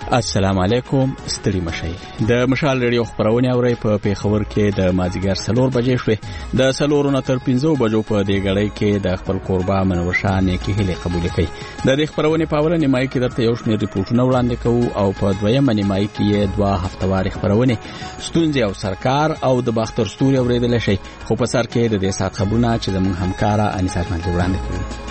السلام علیکم. ستړي مشئ. د مشال ریډیو خبرونه اوري په پیښور کې د مازیګر 4 بجې شوه. د 4 نه تر 5 بجو په دې غړې کې د خپل قربا منور شان کې هلي قبول کړي. د دې خبرونه په اول نیمای کې درته یو شمېر ریپورتونه وړاندې کوو او په دویم نیمای کې 2 هفتوار خبرونه ستونزې او سرکار او د باختر ستوري اوریدل شي. خو په سر کې د دې سات خبرونه چې زموږ همکارا انیسا خان وړاندې کوي.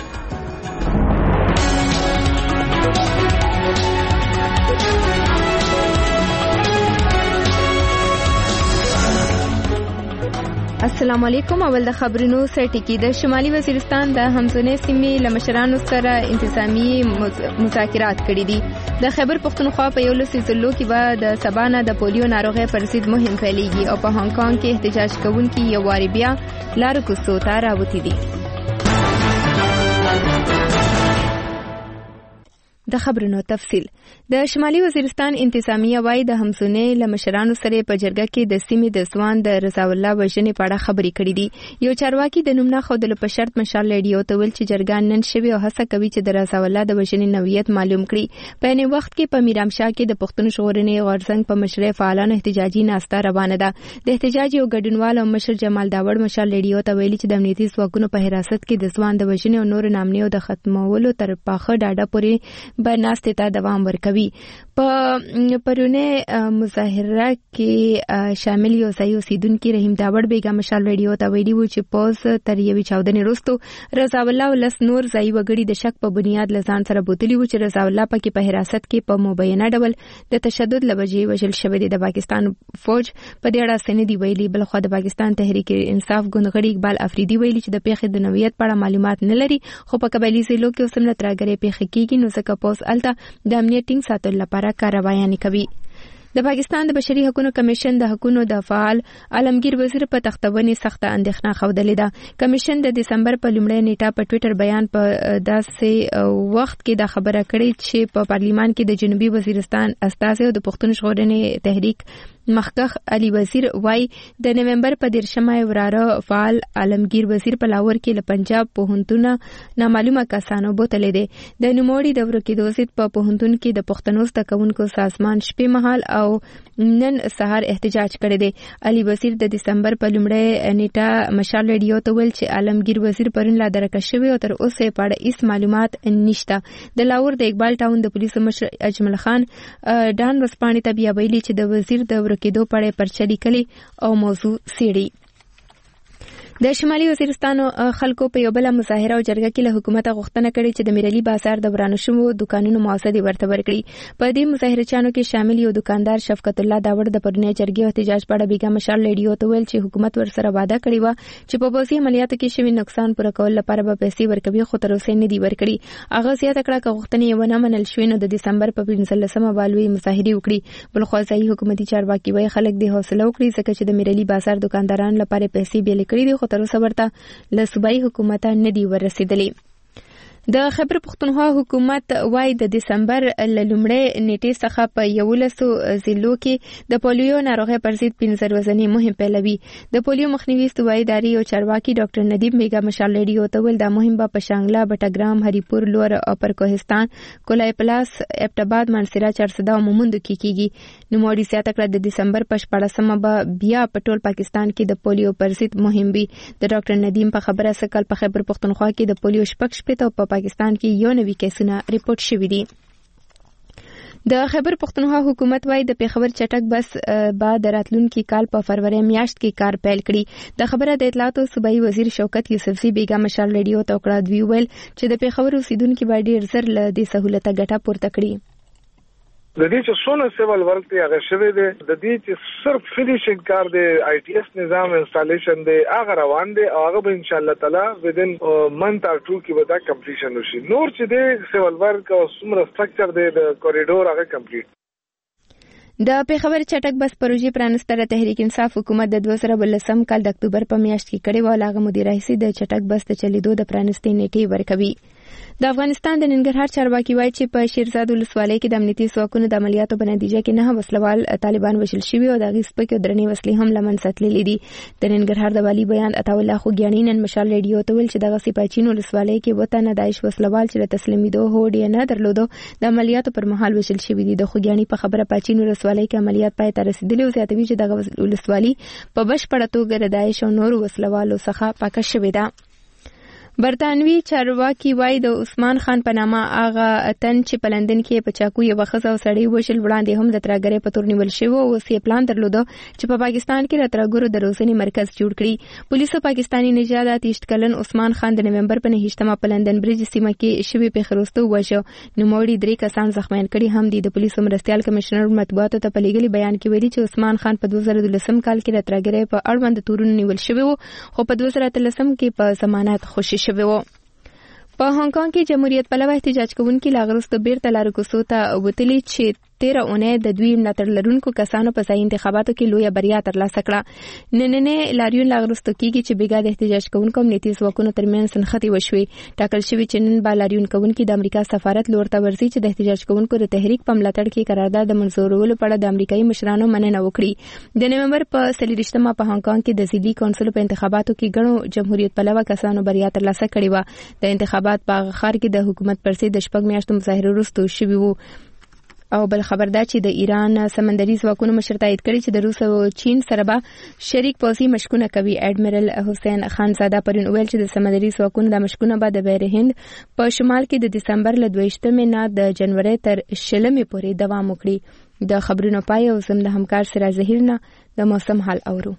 السلام علیکم. اول د خبرونو سرټی کې د شمالي وزیرستان د همزونه سیمې لمشرانو سره انتظامی مذاکرات کړي دي. د خیبر پختونخوا په یو لسي ضلعو کې به د سبانه د پولیو ناروغي پر ضد مهم پیلېږي او په هانګ کانګ کې احتجاج کوونکي یو واری بیا لارو کوڅو ته راوتی دي. د خبرونو تفصیل. د شمالي وزیرستان انتظامیه وايي د همزونه لمشرانو سره په جرګه کې د سیمې د ځوان د رضا الله وژنې په اړه خبرې کړې دي. یو چارواکي د نوم نه خودلو په شرط مشال ریډیو ته ویل چې جرګه نن شوی او هڅه کوي چې د رضا الله د وژنې نوعیت معلوم کړي. په یوه وخت کې په میرامشاه کې د پښتون ژغورنې غورځنګ په مشرۍ فعالانو احتجاجي ناسته روانه ده. د احتجاج یو ګډونوال او مشر جمال داوړ مشال ریډیو ته ویلي چې د امنیتي ځواکونو په حراست کې د ځوان د وژنې او نور نامنیو د ختمولو تر پاخه ډاډه پورې بناسته ته دوام ورکوي. په پرونه مظاهره کې شامل یو ځای اوسیدونکو رحیم داوړ بیگا مشال ریډیو ته ویلي و چې پوز تر یوې چاودنې وروسته رضا الله ولس نور ځای وګړي د شک په بنیاد لزان سره بوتلی و چې رضا الله پکې په حراست کې په مبینه ډول د تشدد لوجې وژل شوی دی. د پاکستان فوج په دې اړه سند دی ویلي. بل خو د پاکستان تحریک انصاف ګوندغړي اقبال افریدي ویلي چې د پیښې د نوعیت په اړه معلومات نه لري خو په قبایلی ضلعو کې اوسمنه ترګرې پیښې کیږي نو ځکه پوز الته د امنیت ټینګ ساتلو لپاره کاروایي کوي. د پاکستان د بشري حقوقو کمیشن د حقوقو د فعال عالمگیر وزیر په تختونې سخته اندېښنه خوده ده. کمیشن د دسمبر په لومړۍ نیټه په ټوئیټر بیان په داسې وخت کې دا خبره کړې چې په پارلیمان کې د جنوبي وزیرستان استازي او د پښتون ژغورنې تحریک مخکخ علي وزیر وای د نومبر په 13 وراره فعال عالمگیر وزیر په لاهور کې له پنجاب پوهنتون نامعلومه کسانو بوتلې دي. د نوموړي د ورکېدو ضد په پوهنتون کې د پښتنو زدهکوونکو سازمان شپې مهال او نن سهار احتجاج کړی دی. علي وزیر د دسمبر په لومړۍ نیټه مشال ریډیو ته ویل چې عالمگیر وزیر پرون لا درکه شوی او تر اوسه په اړه هیڅ معلومات نشته. د لاهور د اقبال ټاون د پولیسو مشر اجمل خان ډان رسپانې ته بیا ویلي چې د وزیر د ورکېدو په اړه پرچا لیکلي او موضوع څېړي. د شمالي وزیرستان خلکو په یو بل مظاهره او جرګه کې له حکومت غوښتنه کړې چې د میرلی بازار د ورانه شوو دکانونو معاوضه ورته ورکړي. په دې مظاهرچانو کې شامل یو دکاندار شفقت الله داوړ د پرونی جرګې او احتجاج په اړه بیګا مشال ریډیو ته ویل چې حکومت ورسره وعده کړې و چې په پوځي عملیاتو کې شوی نقصان پوره کول لپاره به پیسې ورکوي خو تر اوسه نه دی ورکړي. هغه زیاته کړه چې غوښتنې ونه منل شوې نو د دسمبر په 15مه والوي مظاهره وکړي. بل خو ځای حکومتي چارواکي وایي خلک د حوصله وکړي ځکه چې د میرلی بازار دکانداران لپاره پیسې بیل کړي دي خو تر اوسه ورته له صوبایي حکومت نه دی ورسېدلی. د خیبر پختونخوا حکومت وايي د دسمبر لومړۍ نیټې څخه په 11 ضلعو کې د پولیو ناروغي پر ضد 15 ورځنی مهم پیلوي. د پولیو مخنیوي استوایي ادارې او چارواکي ډاکټر ندیم بیگا مشال ریډیو ته ویل دا مهم به په شانګلا بټګرام هریپور لور او پر کوهستان کولای پلاس ابټاباد منصرا چرسدا او مومندو کې کیږي. نو موړي زیاته کړه د دسمبر په 14مه به بیا په ټول پاکستان کې د پولیو پر ضد مهم وي. د ډاکټر ندیم په خبره سکل په خیبر پختونخوا کې د پولیو شپږ او په پاکستان کې یو نوي کیسونه ریپورت شوي دي. د خیبر پختونخوا حکومت وايي د پیښور چټک بس بعد راتلونکي کال په فروری میاشت کې کار پیل کړي. د خبره د اطلاعات او صوبایي وزیر شوکت یوسفزي بیگا مشال ریډیو ته وکړه. دوی ویل چې د پیښور اوسیدونکو باندې ډیر زر له دې سہولت ګټه پورته کړي. د دې چې څونه سیول ورک دی هغه شوی دی. د دې چې صرف فینیشینګ کار دی آی ټی ایس نظام انسټالیشن دی هغه روان دی او هغه به ان شاء الله تعالی ودین منث اور 2 کې به دا کمپلیشن وشي. نور چې دی سیول ورک او څومره سټرکچر دی د کوریډور هغه کمپلیټ. د پیښور چټک بس پروژې پرانستره تحریک انصاف حکومت د 2012 کال د اکتوبر په میاشت کې کړې و. هغه مدیر رئیس د چټک بس د چلیدو د پرانستې نیټې ورکوي. د افغانستان د ننګرهار چارواکي وایي چې په شیرزاد ولسوالۍ کې د امنیتي ځواکونو د عملیاتو په نتیجه کې 9 وسلوال طالبان وژل شوي او د هغې سپکې او درنې وسلې هم له منځه تللې دي. د ننګرهار د والي بیان عطاالله خوږیاڼي نن مشال ریډیو ته ویل چې دغه سپاچین ولسوالۍ کې 2 تنه داعش وسلوال چې د تسلیمیدو هوډ یې نه درلودو د عملیاتو پر مهال وژل شوي دي. د خوږیاڼي په خبره پاچین ولسوالۍ کې عملیات پای ته رسیدلي او زیاتوي چې دغه ولسوالي په بشپړه توګه د داعش او نورو وسلوالو څخه پاکه شوې ده. برطانوي چارواکي وایي د عثمان خان په نامه هغه تن چې په لندن کې په چاقو یوه ښځه او سړی وژل وړاندې هم د ترهګرۍ په تور نیول شوي او اوس یې پلان درلوده چې په پاکستان کې د ترهګرو د روزنې مرکز جوړ کړي. پولیسو پاکستاني نژاد 28 کلن عثمان خان د نومبر په 9 په لندن برج سیمه کې شوي پیښې وروسته ووژه. نوموړي 3 کسان زخمیان کړي هم دي. د پولیسو مرستیال کمشنر مطبوعاتو ته په لیږلي بیان کې ویلي چې عثمان خان په 2013 کال کې د ترهګرۍ په اړوند تورونه نیول شوي وو خو په 2013 کې په ضمانت خوشي شوي وو. په هانګ کانګ کې جمهوریت پلوه احتجاج کوونکي لا وروسته بیرته لارو کوڅو ته وتلي چې 13 اونۍ د دوی ملاتړ لرونکو کسانو په ځای انتخاباتو کې لویه بریا ترلاسه کړه. نننې لاریون لا وروسته کېږي چې بېګا د احتجاج کوونکو امنیتي ځواکونو ترمنځ سنختې وشوې. ټاکل شوي چې نن به لاریون کوونکي د امریکا سفارت لور ته ورځي چې د احتجاج کوونکو د تحریک په ملاتړ کې قرارداد د منظورولو په اړه د امریکایي مشرانو مننه وکړي. د نومبر په 23 په هانګ کانګ کې د ضلعي کونسل په انتخاباتو کې ګڼو جمهوریت پلوه کسانو بریا ترلاسه کړې وه. د انتخابات په ښار کې د حکومت پر ضد د 6 میاشتو مظاهرې وروسته شوي وو. او بل خبر دا چې د ایران سمندري ځواکونو مشر تایید کړي چې د روس او چین سره به شریک پوځي مشقونه کوي. اډمیرل حسین خانزاده پرون ویل چې د سمندري ځواکونو د مشقونه به د بحر هند په شمال کې د دسمبر له 22 نه د جنوري تر 20 پورې دوام وکړي. د خبرونو پای او زموږ همکار سراج ظهیر نه د موسم حال اورو.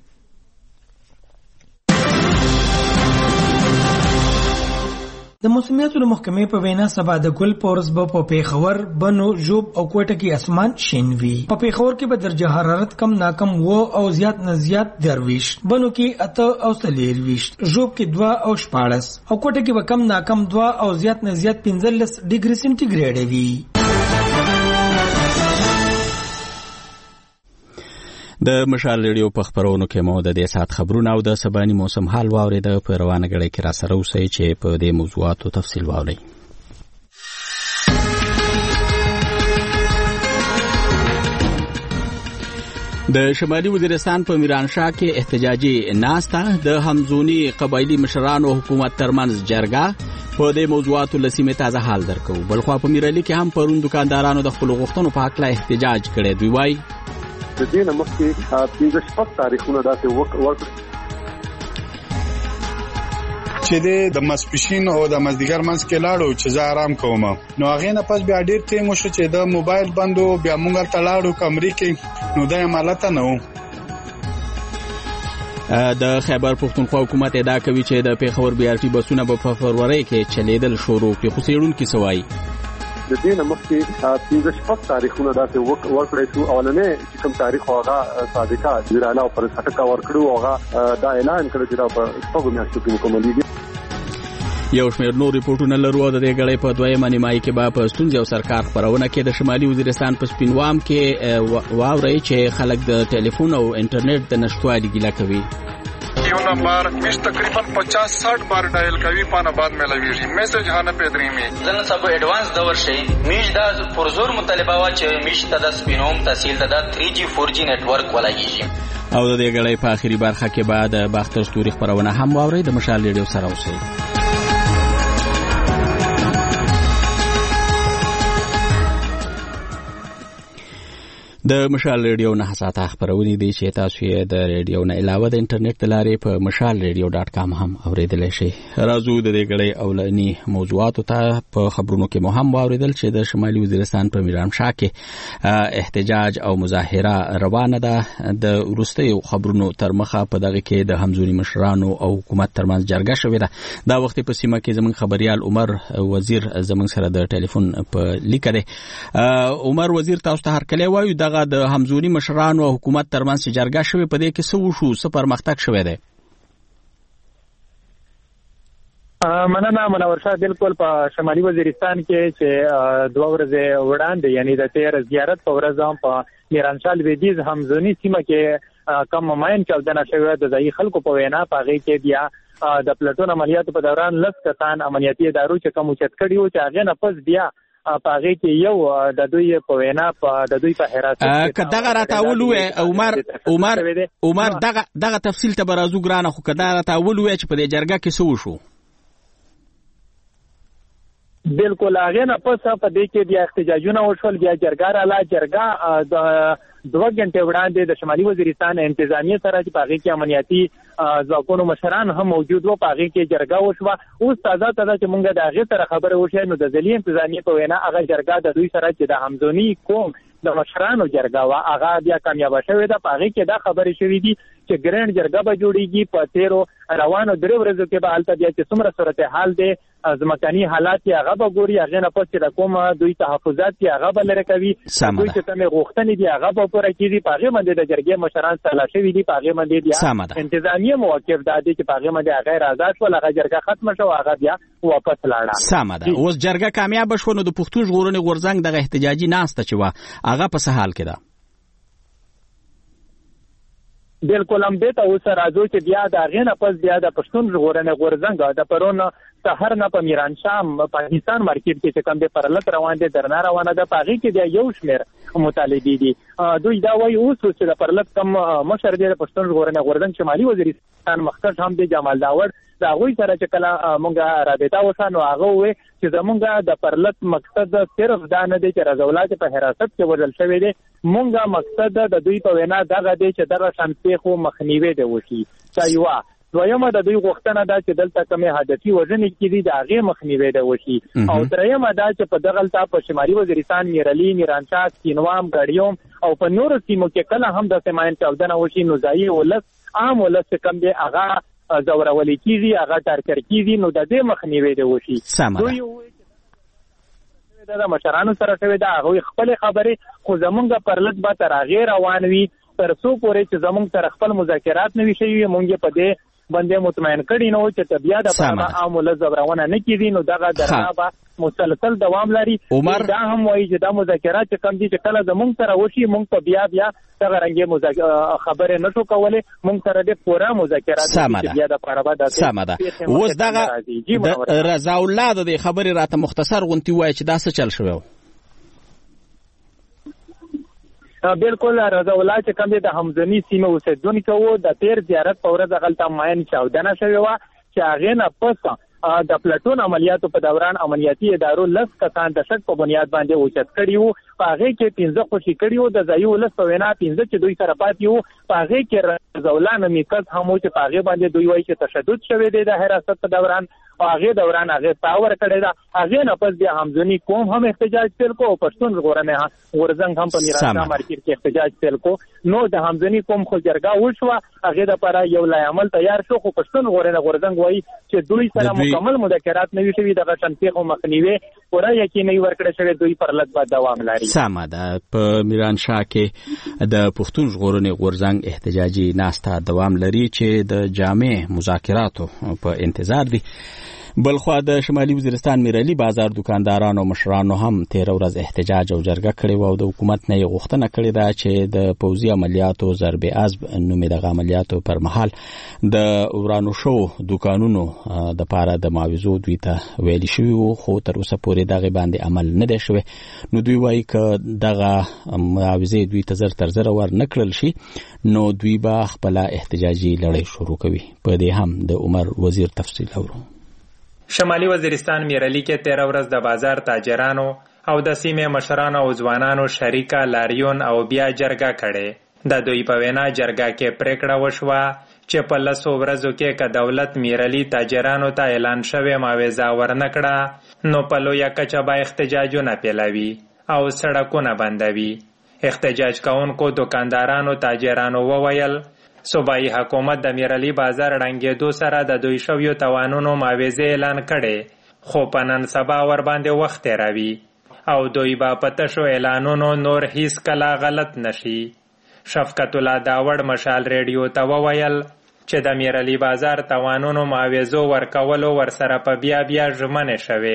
د موسمیاتو د محکمې په وینا سبا د ګل پورس په پیښور، بنو، ژوب او کوټه کې اسمان شین وي. په پیښور کې به درجه حرارت کم ناکم و او زیات نه زیات 23، بنو کې 8 او 23، ژوب کې 2 او 14 او کوټه کې به کم ناکم 2 او زیات نه زیات 15 ډیګري سنټیګریډ وي. د مشال ریډیو په خبرونو کې مو د دې سات خبرونه او د سباني موسم حال واورید. په روانه غړي کې را سره اوسئ چې په دې موضوعاتو تفصیل واورئ. د شمالي وزیرستان په میرانشاه کې احتجاجي ناسته د همزونی قبایلی مشرانو حکومت ترمنځ جرګه په دې موضوعاتو لسیمه تازه حال درکو. بلخوا په میرالي کې هم پرون دکاندارانو د خپل غوښتنو په حق لا احتجاج کړی. دوی وایي د دې نه مخکې 15 تاریخونه داسې وکړ چې د مسپشین او د مازدیګر منځ کې لاړو چې زه آرام کوم. نو هغه نه پس بیا ډیر ټیم وشو چې د موبایل بندو بیا موږ ته لاړو کمرې کې. نو د عملته نه و. د خیبر پښتونخوا حکومت ادعا کوي چې د پیښور بي ار ټي بسونه په فروری کې چلیدل شروع کړي. خو څېړونکي سوایي د دې نه مخکې 15 تاریخونه داسې ورکړی شو. اولنې چې کوم تاریخ هغه صادقه وزیر اعلی پر سټکا ورکړو هغه دا اعلان کړ چې دا په شپږو میاشتو کې مکملېږي. یو شمېر نور ریپورټونه لرو. د دې غړې په دویمه نیمایي کې به په ستونزې او سرکار خبرونه کې د شمالي وزیرستان په سپینوام کې واورئ چې خلک د ټلیفون او انټرنیټ د نشټوالي ګیله کوي. یو نمبر مش تقریبا 50-60 بار ډایل کوي پانه بعد ملويږي میسج هانه پدریمي زنه سبو ایڈوانس دور شي میش دا پرزور مطالبه وا چې میش د سپینوم تحصیل د 3G 4G نتورک ولګیږي. او د دې غړې په اخیری برخه کې بعد باختر ستوري خبرونه هم واوري. د مشال ریډیو سره اوسئ. د مشال ریډیو نه ساته خبرونه دي چې تاسو یې د ریډیو نه علاوه د انټرنیټ د لارې په mashalradio.com هم اوریدلی شئ. راځو د دې غړې اولنی موضوعاتو ته. په خبرونو کې مو هم واوریدل چې د شمالي وزیرستان په میرانشاه کې احتجاج او مظاهره روانه ده. د وروستیو خبرونو تر مخه په دغه کې د همزونی مشرانو او حکومت ترمنځ جرګه شوې ده. دا وخت په سیمه کې زموږ خبريال عمر وزیر زموږ سره د ټلیفون په لیکه ده. عمر وزیر تاسو ته هرکلی وایو. دغه د همزونی مشرانو او حکومت ترمنځ جرګه شوې په دې کې څه وشو، څه پرمختګ شوی دی؟ مننه منور شاه. بالکل په شمالي وزیرستان کې چې 2 ورځې وړاندې یعنی د 13 زیارت په ورځ هم په میرانشاه لویدیځ همزونی سیمه کې کم ماین چاودنه شوې د ځایي خلکو په وینا په هغې کې بیا د پلټون عملیاتو په دوران 10 کسان امنیتي ادارو چې کوم اوچت کړي وو چې هغې نه پس بیا په هغې کې یو د دوی په وینا د دوی په حراست که دغه راته اول ووایې عمر دغه تفصیل ته به راځو ګرانه، خو که دغه راته اول ووایې چې په دې جرګه کې څه وشو؟ بالکل هغې نه پس په دې کې بیا احتجاجونه وشول، بیا جرګه راله. جرګه 2 غنټې وړاندې د شمالي وزیرستان انتظامیه سره چې په هغې کې امنیتي ځواکونو مشران هم موجود وو، په هغې کې جرګه وشوه. اوس تازه چې موږ د هغې سره خبرې وشوې نو د ځلي انتظامیې په وینا هغه جرګه د دوی سره چې د همزوني قوم د مشرانو جرګه وه هغه بیا کامیابه شوې ده. په هغې کې دا خبرې شوې دي چې ګرینډ جرګه به جوړېږي په تیرو روانو 3 ورځو کې به هلته بیا چې څومره صورتحال دی ځمکني حالات یې هغه به ګوري، هغې نه پس چې د کوم دوی تحفظات یې هغه به لرې کوي، دوی چې کومې غوښتنې دي هغه به پوره کېږي. په هغې باندې د جرګې مشران سلا شوي دي، په هغې باندې بیا انتظامیه موقف دا دی چې په هغې باندې هغه آزاد شول، هغه جرګه ختمه شوه، هغه بیا واپس لاړه. سمه ده. اوس جرګه کامیابه شوه نو د پښتون ژغورنې غورځنګ دغه احتجاجي ناسته چې وه هغه په څه حال کې ده؟ بالکل هم دې ته اوس راځو چې بیا د هغې نه پس بیا د پښتون ژغورنې غورځنګ د پرون سهار نه په میرانشاه پاکستان مارکیټ کې چې کوم د پرلط روان دي درنه روانه ده، په هغې کې بیا یو شمېر مطالبې دي. دوی دا وایي اوس چې د پرلط کم مشر دی د پښتون ژغورنې غورځنګ شمالي وزیرستان مخکښ هم دی جمال داور، د هغوی سره چې کله مونږ رابطه وشوه نو هغه وویل چې زمونږ د پرلط مقصد صرف دا نه دی چې رضا الله په حراست کې وژل شوی دی، مونږ مقصد د دوی په وینا دغه دی چې دغه شان پیښو مخنیوی دی وشي. دا یوه. دویمه د دوی غوښتنه ده چې دلته کومې هدفي وژنې کېدي د هغې مخنیوی دی وشي. او درېیمه دا چې په دغلته په شمالي وزیرستان میرعلي، میرانشاه، سینوام، ګاډیوم او په نورو سیمو کې کله هم داسې ماین چاودنه وشي نو ځایي ولس عام ولس چې کوم دی هغه زورولي کېږي، هغه ټارګټ کېږي، نو د دې مخنیوی دی وشي. دوی د مشرانو سره شوې ده، هغوی خپلې خبرې، خو زمونږ پرلط به تر هغې روان وي تر څو پورې چې زمونږ سره خپل مذاکرات نه وي شوي، مونږ په دې باندې مطمئن کړي نه و چې طبیعه د پاره عام ولس زبرونه نه کېږي، نو دغه درنه به مسلسل دوام لري. دا هم وایي چې دا مذاکرات چې کوم دي چې کله زمونږ سره وشي مونږ په بیا دغه رنګې خبرې نه شو کولی، مونږ سره د پوره مذاکرات چې بیا د پاره به داسې. سمه ده. اوس دغه رضا الله د دې خبرې راته مختصر غونتې وایي چې دا څه چل شوی و؟ بالکل رضا الله چې کوم دی د همزني سیمه اوسېدونکی و، د تیر زیارت په ورځ هغلته ماین چاودنه شوې وه چې هغې نه پس د پلټون عملیاتو په دوران امنیتي ادارو 10 کسان د شک په بنیاد باندې اوچت کړي وو، په هغې کې 15 خوشي کړي وو، د ځایي ولس په وینا 15 چې دوی سره پاتې وو، په هغې کې رضا الله نومي کس هم و چې په هغې باندې دوی وایي چې تشدد شوی دی د حراست په دوران، او هغې دوران هغې پاور کړې ده. هغې نه پس بیا همزوني قوم هم احتجاج پیل کو او پښتون ژغورنې غورځنګ هم په میرانشاه مارکیټ کې احتجاج پیل کو. نو د همزوني قوم خو جرګه وشوه، هغې دپاره یو لایعمل تیار شو، خو پښتون ژغورنې غورځنګ وایي چې دوی سره مکمل مذاکرات نه وي شوي، دغه شان پیښو مخنیوی پوره یقیني ورکړی شوی، دوی پرلط به دوام لري. سمه ده. په میرانشاه کې د پښتون ژغورنې غورځنګ احتجاجي ناسته دوام لري چې د جامع مذاکراتو په انتظار دي. بلخوا د شمالي وزیرستان میرعلي بازار دکاندارانو مشرانو هم 13 ورځ احتجاج او جرګه کړې و او د حکومت نه یې غوښتنه کړې ده چې د پوځي عملیاتو ضرب عزب نومې دغه عملیاتو پر مهال د ورانو شو دکانونو د پاره د معاوضو دوی ته ویلي شوي وو، خو تر اوسه پورې دغه باندې عمل نه دی شوی. نو دوی وایي که دغه معاوضې دوی ته زر تر زره ور نه کړل شي نو دوی به خپله احتجاجي لړۍ شروع کوي. په دې هم د عمر وزیر تفصیل اورو. شمالي وزیرستان میرعلي کې 13 ورځ د بازار تاجرانو او د سیمې مشرانو او ځوانانو شریکه لاریون او بیا جرګه کړې. د دوی په وینا جرګه کې پریکړه وشوه چې په 10 ورځو کې که دولت میرعلي تاجرانو ته اعلان شوی معاوضه ورنکړه نو په لویه کچه به احتجاجونه پیلوي او سړکونه بندوي. احتجاج کوونکو دکاندارانو تاجرانو وویل صوبایي حکومت د میرعلي بازار ړنګېدو سره د دوی شویو توانونو معاوضې اعلان کړي، خو په نن سبا ورباندې وخت تېروي او دوی به په تشو اعلانونو نور هیڅ کله غلط نشي. شفقت الله داوړ مشال ریډیو ته وویل چې د میرعلي بازار توانونو معاوضو ورکولو ورسره په بیا ژمنې شوې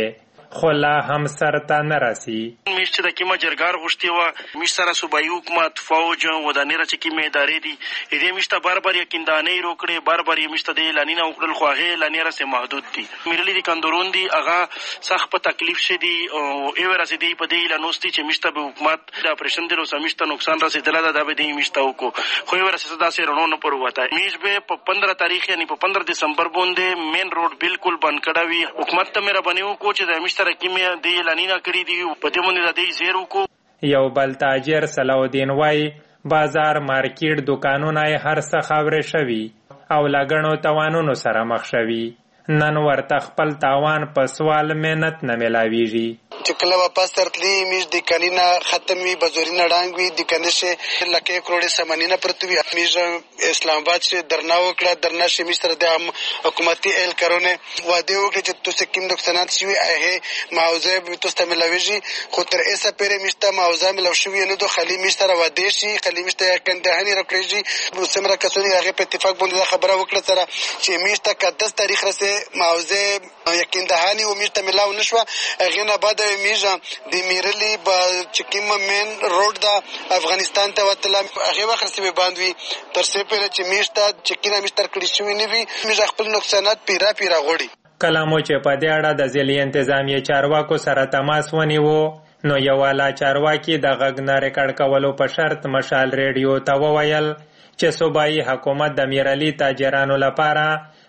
خو لا هم سرته نه رسي. میش چې د کیمه جرګار غوښتي وه میش سره صوبایي حکومت فوج ودانې را چې کیمې ادارې دي دې میش ته بار بار یقیندانۍ روکړې بار بار یې میش ته د اعلاني نه وکړل خو هغې اعلانې رسې محدود دي. میرلي د کندرون دي هغه سخت په تکلیف شي دي ایوه رسېدی په دې اعلانوستي چې میش ته به حکومت د اپریشن دی روسه میش ته نقصان رسېدلی ده دا به دې میش ته وکړو خو ایوه رسېده داسې رڼو نه پر ووته. میش به په 15 تاریخ یعنې په 15 دسمبر باندې مین روډ بالکل بند کړی وي. حکومت ته مهرباني وکړو چې د میش ته رقیمې د اعلاني نه کړي دي په دې باندې د دې زیر وکړو. یو بل تاجر صلاحالدین وایي بازار مارکیټ دوکانونه یې هر څه خاورې شوي او له ګڼو تاوانونو سره مخ شوي. نن ورته خپل تاوان په سوال منت نه میلاویږي. چې کله واپس ترتلی میش د کنینا ختم وي بزوري نه ډانګ وي د کنيشه لکه کروڑې سمانینه پرته وي. میش اسلام آباد سے درنا وکړه درنا شي میش سره د حکومتي ال کرونه واده وکړي چې تاسو کوم نقصانات شي هغه معاوضه به تاسو ملاويږي خو تر اوسه پرې میش ته معاوضه ملو شوی نه دوه خلی میش سره واده شي خلی میش ته کندهاني راکړي سمره کسونی هغه په اتفاق باندې خبره وکړه سره چې میش ته 10 تاریخ رسې معاوضه یقین دهانی و میش ته ملاو نشوه. هغې نه بعد میژه د میرلي چې کومه مین روډ ده افغانستان ته وتله هغې وخت رسې به بند وي تر څو پورې چې میش ته چکینه میش تر کړي شوي نه وي. میژه خپل نقصانات پیرا غوړي. کله مو چې په دې اړه د ضلعي انتظامیې چارواکو سره تماس ونیو نو یو والا چارواکي د غږ نه ریکارډ کولو په شرط مشال ریډیو ته وویل چې صوبایي حکومت د میرلي تاجرانو لپاره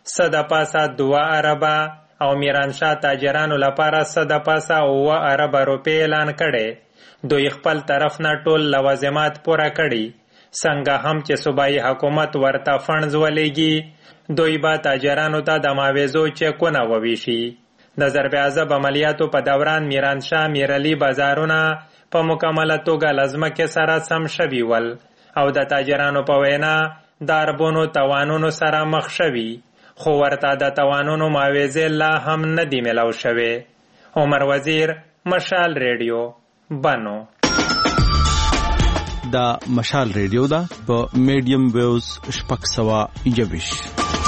2 اربه او میرانشاه تاجرانو لپاره 2 اربه روپۍ اعلان کړي. دوی خپل طرف نه ټول لوازمات پوره کړي. څنګه هم چې صوبایي حکومت ورته فنډز ولېږي دوی به تاجرانو ته د معاوضو چکونه وویشي. د ضرب عضب عملیاتو په دوران میرانشاه میرلي بازارونه په مکمله توګه له ځمکې سره سم شوي ول او د تاجرانو په وینا د اربونو تاوانونو سره مخ شوي خو ورته د تاوانونو معاوضې لا هم نه دي میلاو شوې. عمر وزیر مشال ریډیو بنو. دا مشال ریډیو دا په میډیم ویوز 621.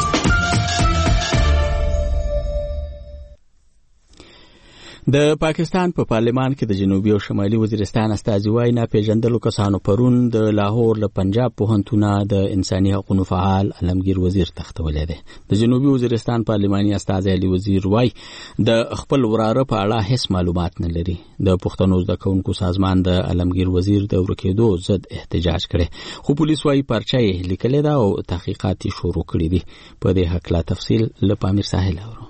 د پاکستان په پارلمان کې د جنوبي او شمالي وزیرستان استازي وایي ناپېژندلو کسانو پرون د لاهور له پنجاب پوهنتونه د انساني حقوقو فعال علمگیر وزیر تختولی دی. د جنوبي وزیرستان پارلماني استازي علي وزیر وایي د خپل وراره په اړه هیڅ معلومات نه لري. د پښتنو زده کوونکو سازمان د علمگیر وزیر د ورکېدو ضد احتجاج کړي خو پولیس وایي پرچه یې لیکلې ده او تحقیقات شروع کړي دي. په دې هکله تفصیل له پامیر ساحل اورو.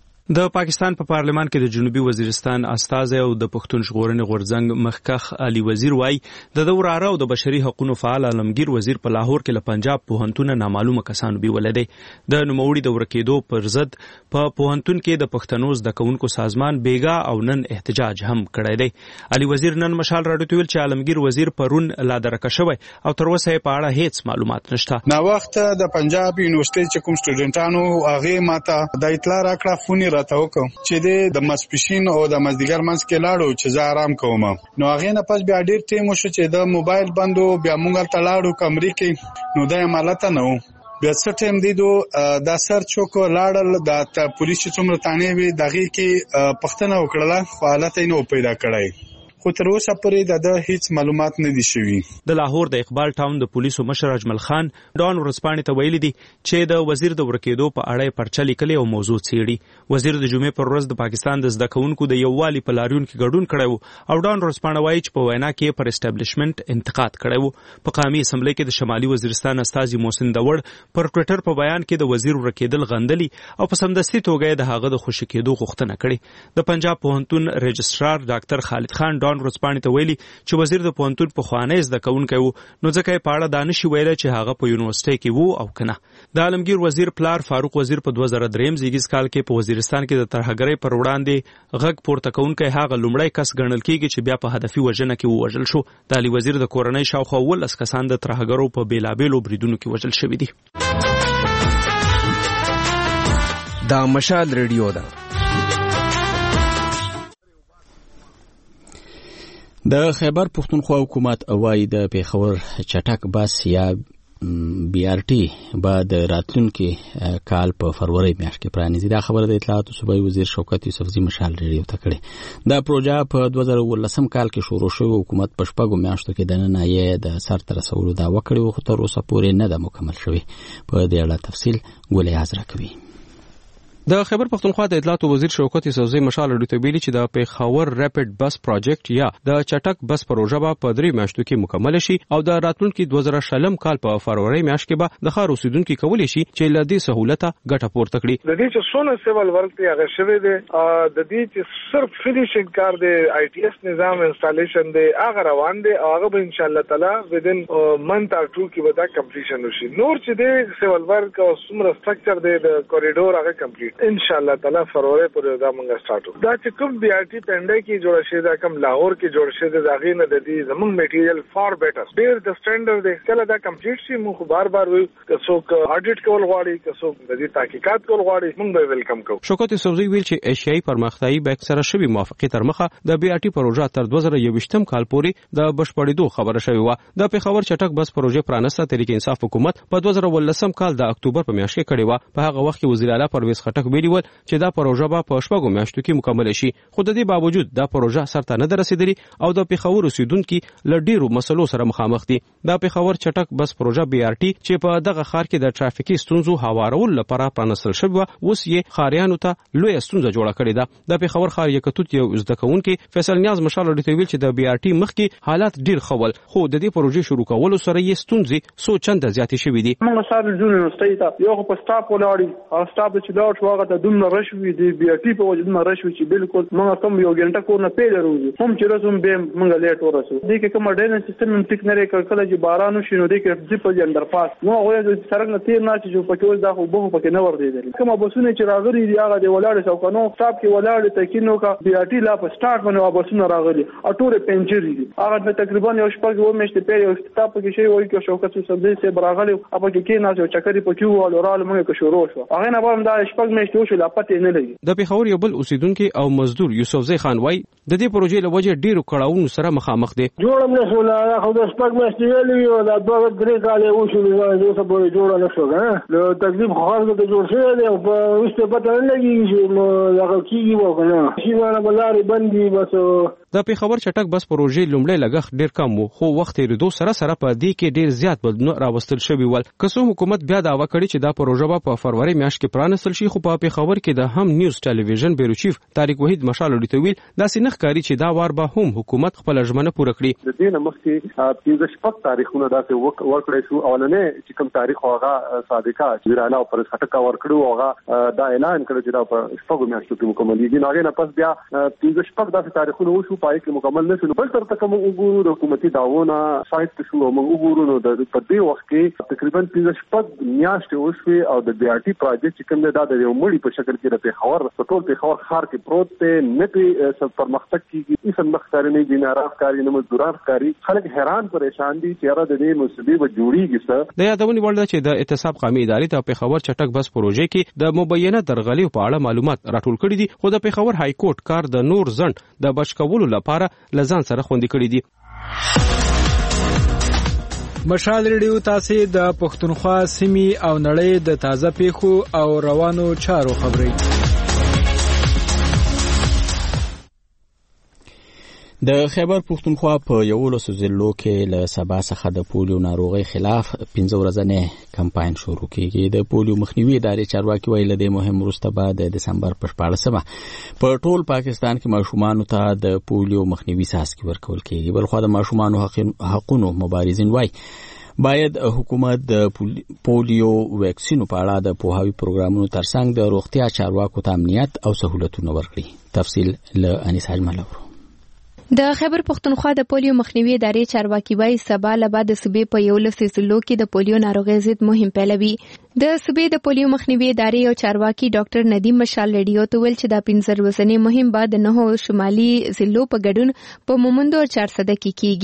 د پاکستان په پارلمان کې د جنوبي وزیرستان استازی او د پښتون ژغورنې غورځنګ مخکخ علي وزیر وایي د وراره او د بشري حقوقو فعال علمگیر وزیر په لاهور کې له پنجاب پوهنتون نامعلومه کسانو بیولې دی. د نوموړي د ورکېدو پر ضد په پوهنتون کې د پښتنو زده کوونکو سازمان بیګا او نن احتجاج هم کړی دی. علي وزیر نن مشال راډیو ته ویل چې علمگیر وزیر پرون لا درکه شوی او تر اوسه په اړه هیڅ معلومات نشته. نا وخت د پنجاب یونیورسيټي چې کوم سټوډنټانو هغه ماته د اطلاع راکړه فونی راته وکړ چې د ماسپښین او د مازدیګر منځ کې لاړو چې زه آرام کوم. نو هغه نه پس بیا ډیر ټیم وشو چې د موبایل بندو بیا مونږ ته لاړو کمرې کې نو د عملته نه بیا څه ټیم دیدو دا سر چوک لاړل د پولیس څومره تانې وي دغه کې پښتنه وکړه خو حالت یې نو پیدا کړی خو تر اوسه پورې د هیڅ معلومات نه دي شوي. د لاهور د اقبال ټاون د پولیسو مشر اجمل خان ډان ورسپانې ته ویلي دي چې د وزیر د ورکېدو په اړه پرچه لیکلې او موضوع څېړي. وزیر د جمعې پر ورځ د پاکستان د زده کوونکو د یووالي په لاریون کې ګډون کړی او ډان ورسپانې وایي چې په وینا کې پر اسټابلیشمنت انتقاد کړی. په قومي اسمبلی کې د شمالي وزیرستان استازي محسن داوړ پر ټوئیټر په بیان کې د وزیر ورکېدل غندلي او په سمدستي توګه د هغه د خوشی کېدو غوښتنه کړې. د پنجاب پوهنتون رجسترار ډاکټر خالد خان ډان ورسپانې ته ویلي چې وزیر د پوهنتون په خوانی زده کوونکی وو نو ځکه یې په اړه دا نشي ویلی چې هغه په یونیورسيټي کې وو او کنه. د علمگیر وزیر پلار فاروق وزیر په 2003 زیږیز کال کې په وزیرستان کې د ترهګرۍ پر وړاندې غږ پورته کوونکی هغه لومړی کس ګڼل کېږي چې بیا په هدفي وژنه کې ووژل شو. د علي وزیر د کورنۍ شاوخوا 18 کسان د ترهګرو په بیلابیلو بریدونو کې وژل شوي دي. دا مشال ریډیو ده. د خیبر پښتونخوا حکومت وایي د پیښور چټک بس یا بي آر ټي به د راتلونکي کال په فروری میاشت کې پرانیزي. دا خبره د اطلاعات صوبایي وزیر شوکت یوسفزي مشال ریډیو ته کړې. دا پروژه په 2019 کال کې شروع شوه. حکومت په شپږو میاشتو کې د نن یې د سر ته رسولو دعوه کړې وه، خو تر اوسه پورې نه ده مکمل شوې. په دې اړه تفصیل ګولې حاضر کوي. د خیبر پختونخوا د اطلاعات وزیر شوکت یوسفزي مشال ریډیو ته ویلي چې د پیښور ریپډ بس پروجیکټ یا د چټک بس پروژه به په 3 میاشتو کې مکمل شي او د راتلونکي 2020 کال په فروری میاشت کې به د ښار اوسیدونکو کولی شي چې له دې سہولته ګټه پورته کړي. د دې چې څونه سیول ورک دی هغه شوی دی، د دې چې صرف فینیشینګ کار دی، آی ټی ایس نظام انسټالیشن دی، هغه روان دی او هغه به ان شاء الله تعالی ودین منت اور 2 کې به دا کمپلیشن وشي. نور چې دی سیول ورک او څومره سټرکچر دی د کوریډور هغه کمپلیټ ان شاء الله تعالی فروری پورې دا مونږه سٹارټ. دا چې کوم بي آر ټي پنده کې جوړ شي، دا کوم لاهور کې جوړ شي، دا غي نه د دې زمونږ میټیریل فار بیٹر ډیر د سټانډرډ دی. کله دا کمپلیټ شي موږ بار بار وي که څوک اډیټ کول غواړي، که څوک د دې تحقیقات کول غواړي، موږ به ویلکم کوو. شوکت یوسفزي ویل چې ایشیایي پرمختیايي بانک سره شوی موافقه تر مخه د بي آر ټي پروژه تر 2021 کال پورې د بشپړېدو خبره شوی و. د پیښور چټک بس پروژه پرانسته تحریک انصاف حکومت په 2019 کال د اکتوبر په میاشت کې کړې و. په هغه وخت کې وزیر اعلی پرویز خټک ویلي ول چې دا پروژه به په شپږو میاشتو کې مکمل شي، خو د دې باوجود دا پروژه سرته نه رسیدلې او د پیښور اوسیدونکو له ډیرو مسلو سره مخامخ دي. دا پیښور چټک بس پروژه بي آر ټي چې په دغه ښار کې د ټرافیکي ستونزو هوارولو لپاره پرانستل شوی و، اوس یې ښاریانو ته لوی ستونزه جوړه کړې ده. د پیښور ښار یکتوت یو زده کوونکی فیصل نیاز مشال ورته ویل چې د بي آر ټي مخکې حالات ډیر خول، خو د دې پروژې شروع کولو سره یې ستونزې څو چنده زیاتې شوې دي. موږ سره جوړ نو ستایته یو په سټاپ ولاړی او سټاپ چې لاړ شو هغه ته دومره رشوي دی بي آر ټي په وجه دومره رشوي چې بالکل موږ کوم یو غنټه کو نه پیل وروځو هم چې رسوم به موږ لیټ ورسو. دې کې کوم ډاینه سیستم هم ټیک نه لري، کله چې باران وشي نو دې کې ځي په اندر پاس نو هغه د سرنګ نه تیر نه چې په ټول دا خو به پکې نه ور دی. کوم بسونه چې راغلي دی هغه دی ولاړ سو کنو سټاپ کې ولاړ ته کینو کا بي آر ټي لا په سٹارټ باندې بسونه راغلي اټوره پنجري دي. هغه تقریبا یو شپږ و میشته پیل یو سټاپ کې شي وایي چې شوکت یوسفزي سه براغلي اپ کې نه چې چکرې پکې وو ورال موږ کې شروع شو. هغه نه باندې دا شپږ میشته شو لا پته نه لګي. د پیښور یو بل اوسیدونکو او مزدور یوسفزي خان وای د دې پروژې له وجه ډیرو کړهونو سره مخامخ دي. جوړم نه شو لا خو د شپږ میاشتې ویلې او دا 2-3 کال وشو نو څه به جوړ نه شو له تکلیف خاص د جوړ شوی دی او په وسته پته نه لګي چې هغه کیږي وکنه شي باندې بلاري بندي بس. د پیښور چټک بس پروژې لومړی لګښت ډیر کم وو، خو وخت یې سره په دې کې ډیر زیات بدلون راوستل شوی ول. کسو حکومت بیا دعوه کړې چې دا پروژه په فروری میاشت کې پرانستل شي، خو په پیښور کې د هم نیوز ټلویزیون بیرو چیف طارق وحید مشال ورته ویل دا سینخ کاری چې دا وار به هم حکومت خپل ژمنه پوره کړي. د دې مخکې 15 تاریخونه داسې ورکړی شو. اولنې چې کوم تاریخ هغه صادقه وزیر اعلی پر خټک ورکړو، هغه دا اعلان کړ چې دا په شپږو میاشتو کې مکمل دي. نو هغه نه پس بیا 15 داسې تاریخونه وشو پای کې مکمل نه شو. بل تر کوم وګورو د حکومتي داوونه سایت شو موږ وګورو نو د په دې وخت کې تقریبا 15 میاشتې وشوي او د بي آر ټي پروجیکټ چې کوم دا د یو مړی په شکل کې د پیښور په ټول پیښور ښار کې پروت دی، نه په پرمختګ کېږي، هیڅ مخکاري نه دي، ناراض کاری نه مزدوران کاری، خلک حیران پریشان دي چې را د دې مسلې به جوړیږي څه. د یادونې وړ ده چې د احتساب قومي ادارې ته پیښور چټک بس پروژې کې د مبینه درغلي په اړه معلومات راټول کړي دي، خو د پیښور های کورټ کار د نور ځند د بچ کولو لپاره لزان سره خوندي کړي دي. مشال ریډیو تاسو د پښتونخوا سیمې او نړۍ د تازه پیښو او روانو چارو خبري. د خیبر پښتونخوا په 11 ضلعو کې له سبا څخه د پولیو ناروغي خلاف 15 ورځې کمپاین شروع کیږي. د پولیو مخنیوي ادارې چارواکي ویل د مهم وروسته بعد د دسمبر په 14مه په ټول پاکستان کې ماشومان ته د پولیو مخنیوي څاڅکي ورکول کیږي. بلخو د ماشومان حقوقو مبارزین وایي باید حکومت د پولیو ویکسینو په اړه د پوهاوي پروګرامونو ترڅنګ د روغتیا چارواکو ته امنیت او سہولتونه ورکړي. تفصیل له انیس حجمل. د خیبر پښتونخوا د پولیو مخنیوي ادارې چارواکي وایي سبا له بعد د صوبې په 11 ضلعو کې د پولیو ناروغي ضد مهم پیلوي. د صوبې د پولیو مخنیوي ادارې او چارواکي ډاکټر ندیم مشال ریډیو ته ویل چې دا 15 ورځې مهم بعد 9 شمالي ضلعو په ګډون په مومندو او 400 کې کیږي.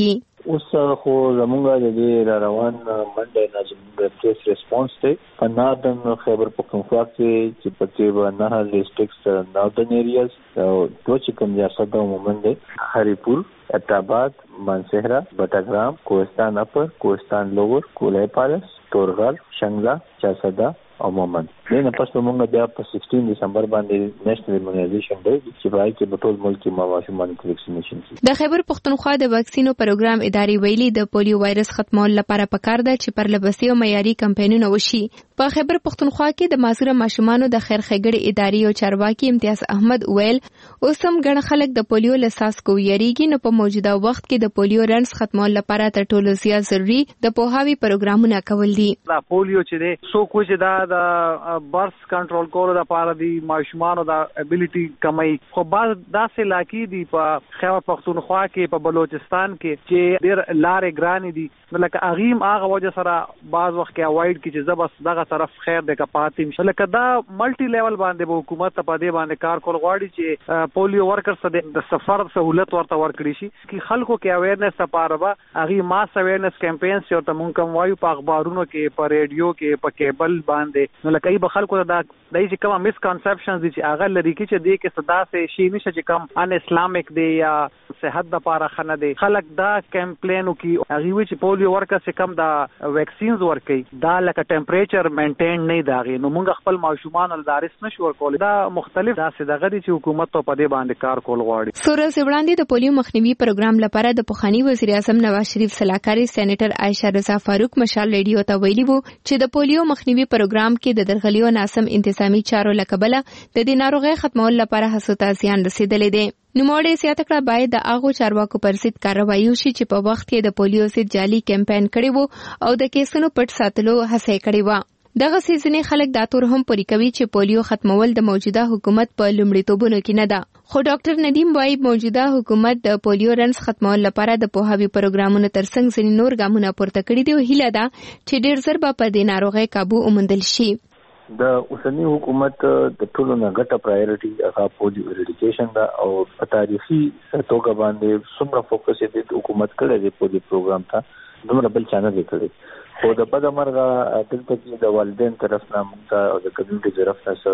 اوس خو زمونږ د دې را روان منډه نه زموږ پریس ریسپانس دی په ناردن خیبر پختونخوا کې چې پکې به 9 ډسټرکټس ناردن ایریاز او دوه چې کوم ریاست عموما دی هریپور ابتاباد مانسهرا بټاګرام کوهستان اپر کوهستان لوور کولای پالس تورغر شنګلا چاسدا او مومن نه پس په موږ بیا په 16 دسمبر باندې نېشنل ایمونایزیشن ډے چې پای کې په ټول ملک کې ماشومان ویکسینیشن کیږي. د خیبر پختونخوا د واکسینو پروګرام ادارې ویلي د پولیو وایرس ختمولو لپاره پکار ده چې پرلپسې او معیاري کمپاینونه وشي. په خیبر پختونخوا کې د معذوره ماشومانو د خیر ښېګړې ادارې او چارواکي امتیاز احمد ویل اوس هم ګڼ خلک د پولیو له څاڅکو ویریږي، نو په موجوده وخت کې د پولیو رنس ختمولو لپاره تر ټولو زیات ضروري د پوهاوي پروګرامونه کول دي. دا پولیو چې دی څوک چې دا د برس کنټرول کولو لپاره دی ماشومانو د ابیلیټي کمای خو بعض داسې علاقې دي په خیبر پختونخوا کې په بلوچستان کې چې ډېر لارې ګرانې دي، لکه اغیم هغه وجه سره بعض وخت کې اوایډ کی چې زبس دغه طرف خیر د کپاتې لکه دا ملټي لیول باندې به حکومت په دې باندې کار کول غواړي چې پولیو ورکرز د سفر سہولت ورته ورکړي شي چې خلکو کې اویرنس لپاره به اغي ماس اویرنس کمپاینز چې ورته مونږ کوم وایو په اخبارونو کې په ریډیو کې په کیبل باندې نو لکه به خلکو دا دای چې کوم مس کنسپشنز دي چې هغه لري کې چې دې کې صدا سه شي نشه چې کوم ان اسلامیک دی یا صحت د لپاره خنه دی خلک دا کمپلینو کې هغه وی چې پولیو ورکرز چې کوم دا ویکسینز ورکي دا لکه ټمپریچر مینټین نه دی نو موږ خپل ماشومان لدارس نشو ورکول دا مختلف داسې دغه دي چې حکومت په دې باندې کار کول غواړي. سورز وړاندې د پولیو مخنیوي پروګرام لپاره د پخوانی وزیر اعظم نواز شریف سلاکاري سېنیټر عائشہ رضا فاروق مشال ریډیو ته ویلي وو چې د پولیو مخنیوي پروګرام کې د درغلیو ناسم انتظامی چارو لکبله د دې ناروغۍ ختمولو لپاره هڅو ته زیان رسیدلې دی. نوموړې زیاته کړه باید د هغو چارواکو پر ضد کاروایي وشي چې په وخت کې د پولیو ضد جعلي کمپاین کړی وو او د کیسونو پټ ساتلو هڅه کړې وه. دغه سیزنې خلک دا تور هم پوری کوي چې پولیو ختمول د موجوده حکومت په لومړیتوبونو کې نه ده. خو ډاکټر ندیم وايي موجوده حکومت د پولیو رنس ختمول لپاره د پوهاوي پروګرامونو ترڅنګ ځینې نور ګامونه پورته کړي دي او هیله ده چې ډېر ژر به په دې ناروغۍ قابو وموندل شي. د اوسنی حکومت د ټولو نه غټه پرایورټي هغه پولیو اریډیکیشن دا او په تاریخي توګه باندې څومره فوکس یې د حکومت کړی دی پولیو پروګرام ته دومره بل چانه دی کړی خو د بده مرغه دلته کې د والدین طرف نه موږ او د کمیونټي طرف نه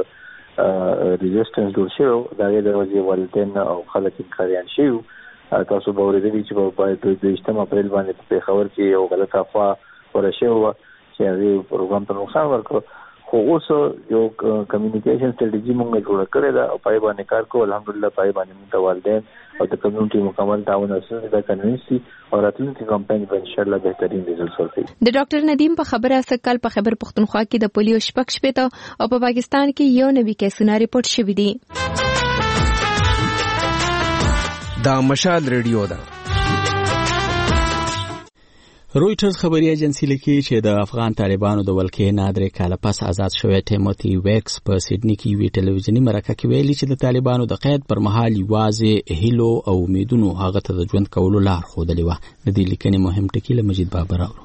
سره ریزिस्टنس جوړ شو دا د وځي والدین او خلک انکاریان شي تاسو به ورېدلی چې په 28 اپریل باندې په خبر کې یو غلط افوا ورشي و چې هغه پروګرام ته نقصان ورکړ خو اوس یو کمیونیکیشن سټریټجی موږ جوړ کړی دا او پای باندې کار کوو الحمدلله پای باندې موږ والدین او د کمیونټي مکمل تعاون سره د کنوینسي او راتلونکي کمپاین به ان شاء الله بهترین ریزلټس ورکړي. د ډاکټر ندیم په خبره سکل په خیبر پختونخوا کې د پولیو شپږ شپېته او په پاکستان کې یو نوي کیسونه ریپورت شوي دي. دا مشال ریډیو ده. رویټرز خبري ایجنسی لیکي چې د افغان طالبانو د ولکې نادر کاله پس آزاد شوی ټیموتی ویکس په سیدنی کې وی ټلویزیونی مرکه کې ویلي چې د طالبانو د قید پر مهال یوازې هیلو او امیدونو هغه ته د ژوند کولو لار ښودلې وه. د دې لیکنې مهم ټکی له مجید بابر اورو.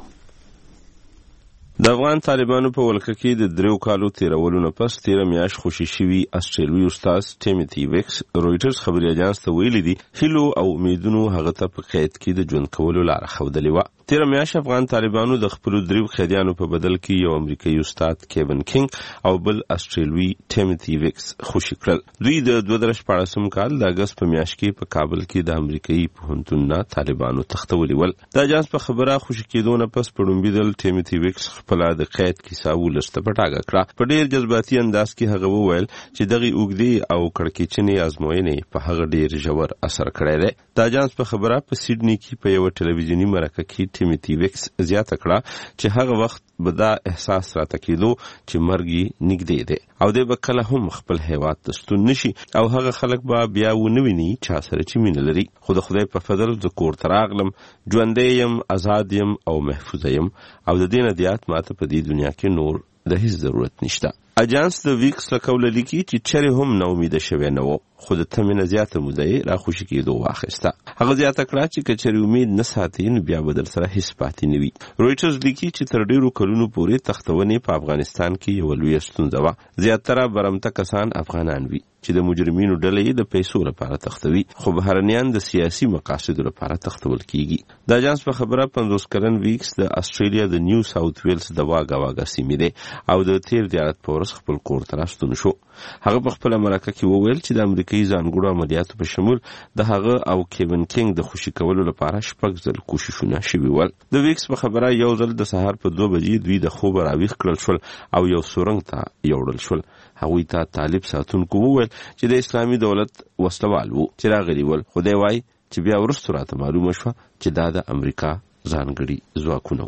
د افغان طالبانو په ولکه کې د 3 کالو تیرولو نه پس 13 میاشت خوشي شوي استرالیوي استاد ټیموتی ویکس رویټرز خبري اژانس ته ویلي دي هیلو او امیدونو هغه ته په قید کې د ژوند کولو لار ښودلې وه. 13 میاشت افغان طالبانو د خپل 3 قیدیانو په بدل کې یو امریکایي استاد کیون کینګ او بل استرالیوي ټیموتی ویکس خوشي کړل. دوی د 2014 کال د اگست په میاشت کې په کابل کې د امریکایي پوهنتون نه طالبانو تختولي ول. د اجانس په خبره خوشي کېدو نه پس په لومړي ځل ټیموتی ویکس خپل د قید کیسه ولسته پټاګه کړه. په ډیر جذباتي انداز کې هغه وویل چې دغه اوږدې او کړکېچنې ازموینې په هغه ډیر ژور اثر کړی دی. د اجانس په خبره په سیدنی کې په یو ټلویزیونی مرکه کې ټیموتی ویکس زیاته کړه چې هغه وخت به دا احساس راته کېدو چې مرګ نږدې دی او دی به کله هم خپل هیواد ته ستون نشي او هغه خلک به بیا ونه ویني چا سره چې مینه لري. خو د خدای په فضل زه کور ته راغلم، ژوندی یم، ازاد یم او محفوظ یم او د دې نه زیات ماته په دې دنیا کې نور د هیڅ ضرورت نشته. اجانس د ویکس لکول لیکي چې چره هم نو امید شوه نو خود ته من زیاته مودې را خوشی کېدو واخیسته. هغه زیاته کړه چې کچري امید نه ساتي نو بیا بدل سره هیڅ پاتې نه وي. رويټرز لیکي چې تر ډیرو کلونو پورې تختونې په افغانستان کې یو لوی ستونزه و. زیاتره برمته کسان افغانان وي چې د مجرمینو ډلې د پیسو لپاره تختوي، خو بهرنیان د سیاسي مقاصدو لپاره تختول کیږي. د اجانس په خبره 50 کلن ویکس د استرالیا د نیو ساوث ویلز د واګه سیمې دی او د تیر دیارت پورس خپل کور ته راستون شو. هغه په خپل مرکه کې وویل چې د امریکایي ځانګړو عملیاتو په شمول د هغه او کیون کینګ د خوشی کولو لپاره شپږ ځل کوششونه شوي ول. د ویکس په خبره یو ځل د سهار په 2 بجې دوی د خوب راویښ کړل شول او یو سورنګ ته یوړل شول. هغوی ته طالب ساتونکو وویل چې د اسلامي دولت وسلوال وو چې راغلي ول، خو دی وایي چې بیا وروسته راته معلومه شوه چې دا د امریکا ځانګړي ځواکونه.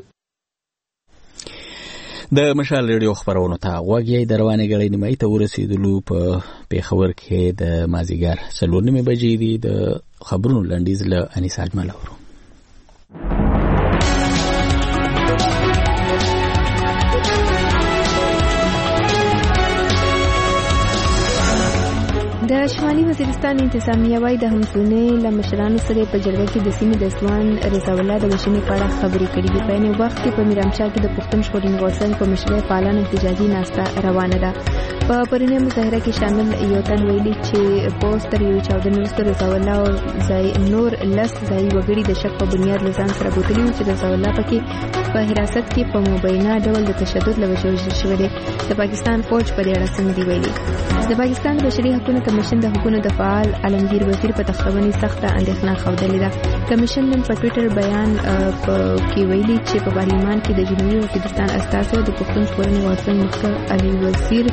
د مشال ریډیو خبرونو ته غوږی د روانې غړې نیمایي ته ورسېدلو. په پیښور کې د مازیګر 4:30 بجې دي. د خبرونو لنډیز له انیس اجمل اورو. د شمالي وزیرستان انتظامیه وايي د همزونې له مشرانو سره په جرګه کې د سیمې د ځوان رضا الله د وژنې په اړه خبرې کړې دي. په یو وخت کې په میرامشاه کې د پښتون ژغورنې غورځنګ په مشرۍ فعالانو احتجاجي ناسته روانه ده. په پرونی مظاهره کې شامل یو تن ویلي چې پوسټر یو چاودنه وروسته رضا الله او ځای نور لس ځای وګړي د شک په بنیاد لزان سره بوتلي وو چې رضا الله پکې په حراست کې په مبینه ډول د تشدد له وجې شوی دی. د پاکستان فوج په دې اړه څه دی ویلي. د پاکستان بشري حقوقو کمیشن د حقوقو د فعال علمگیر وزیر په تختونې سخته اندېښنه ښودلې ده. کمیشن نن په ټوئیټر بیان کې ویلي چې په پارلیمان کې د جنوبي وزیرستان استازو د پښتون ژغورنې غورځنګ مخکښ علي وزیر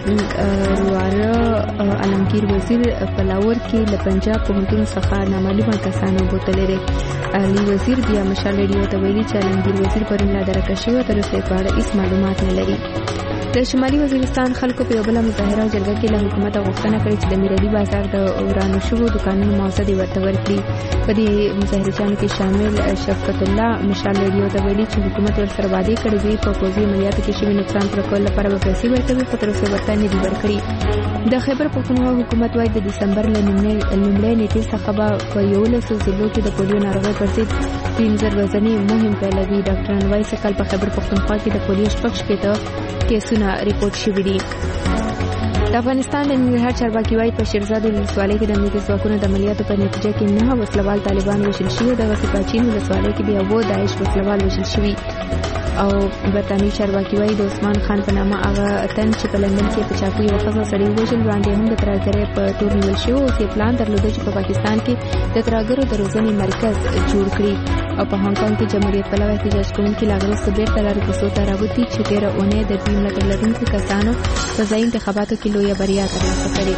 رواره علمگیر وزیر په لاور کې له پنجاب پوهنتون څخه نامعلومه کسانو بوتلې دي. علي وزیر بیا مشال ریډیو ته ویلي چې علمگیر وزیر پرون لا درکه شوی تر اوسه په اړه هیڅ معلومات نه لري. د شمالي وزیرستان خلکو په یو بل مظاهره او جرګه کې له حکومت غوښتنه کړې چې د میرالي بازار د ورانو شوو دکانونو معاوضه دې ورته ورکړي. په دې مظاهرچیانو کې شامل شفقت الله مشال ریډیو ته ویلي چې حکومت ورسره وعده کړې وي په پوځي عملیاتو کې شوي نقصان پوره کولو لپاره به پیسې ورکوي، خو تر اوسه ورته نه دي ورکړي. د خیبر پختونخوا حکومت وايي د دسمبر له لومړۍ نیټې څخه به په 11 ضلعو کې د پولیو ناروغۍ پر ضد 15 ورځنی مهم پیلوي. ډاکټران وايي چې کال په خیبر پختونخوا کې د پولیو 6 کیسونه ریپورت شوي دي. د افغانستان د ننګرهار چارواکي وايي په شیرزاد ولسوالۍ کې د امنیتي ځواکونو د عملیاتو په نتیجه کې 9 وسلوال طالبان وژل شوي. دغه سپاچین ولسوالۍ کې بیا 2 داعش وسلوال وژل شوي. او برتانوي چارواکي وايي د عثمان خان په نامه هغه تن چې په لندن کې په چاقو یو ښځه سړی وژل وړاندې هم د ترهګرۍ په تور نیول شوی او یې پلان درلوده چې په پاکستان کې د ترهګرو د روزنې مرکز جوړ کړي. او په هانګ کانګ کې جمهوریت پلوي احتجاج کوونکي لا وروسته بیرته لارې کوڅو ته راوتي چې تېره اونۍ د دوی ملاتړ لرونکو کسانو په ځایي انتخاباتو کې لویه بریا ترلاسه کړې.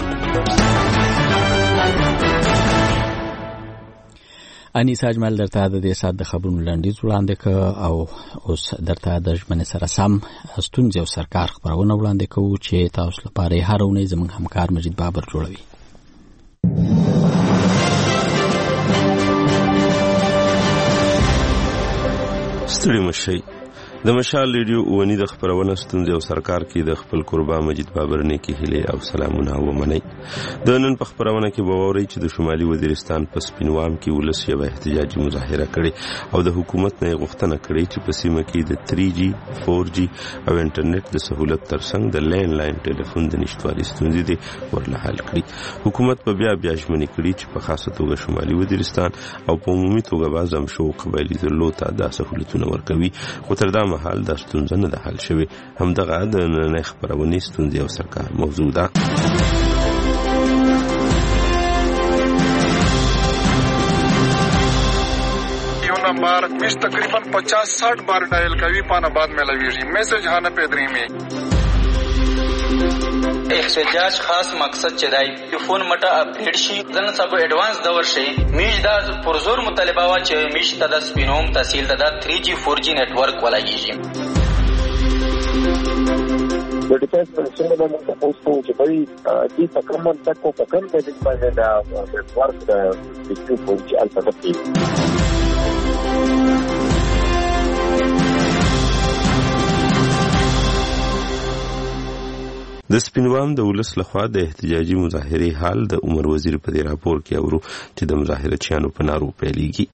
انیسا اجمل درته د دې سات د خبرونو لنډیز وړاندې کړ او اوس درته د ژمنې سره سم ستونزې او سرکار خبرونه وړاندې کوو چې تاسو لپاره هر اونۍ زموږ همکار مجید بابر جوړوي. ستړي مشئ. د مشال ریډیو ونی د خبرونه ستونزې او سرکار کې د خپل قربا مجید بابر نه کې هلي او سلامونه ومني. د نن په خبرونه کې باوري چې د شمالي وزیرستان په سپینوام کې ولس یو احتجاجي مظاهره کړې او د حکومت نه غوښتنه کړې چې په سیمه کې د 3G 4G او انټرنیټ د سہولت ترڅنګ د لین لاین ټلیفون د نشټوالي ستونزې دي ورله حل کړي. حکومت په بیا ژمنې کړې چې په خاصه توګه شمالي وزیرستان او په عمومي توګه بازم شو قبایلی ضرورت د سہولتونو ورکوي. خو تر دا حال د ستونزې نه د حل شوی. همدغه د نن خبرونه ستونزې او سرکار موضوع ده. Number miss तकरीबन 50-60 बार डायल कभी पाना बाद में लगी मैसेज हाना पेदरी में احتجاج خاص مقصد چدای فون مټه اپډیټ شي ځنه سبا ایڈوانس دور شي میش دا پرزور مطالبه وا چې میش ته د سپینوم تحصیل د 3G 4G نتورک ولایږي. د ډیفنس منسټر باندې تاسو ته چې بری دې تکمن تکو پکم د دې باندې دا نتورک د 4G الفابتی د سپینوام د ولس لخوا د احتجاجي مظاهرې حال د عمر وزیر په دې راپور کې اورو چې د مظاهرچیانو په نارو پیلېږي.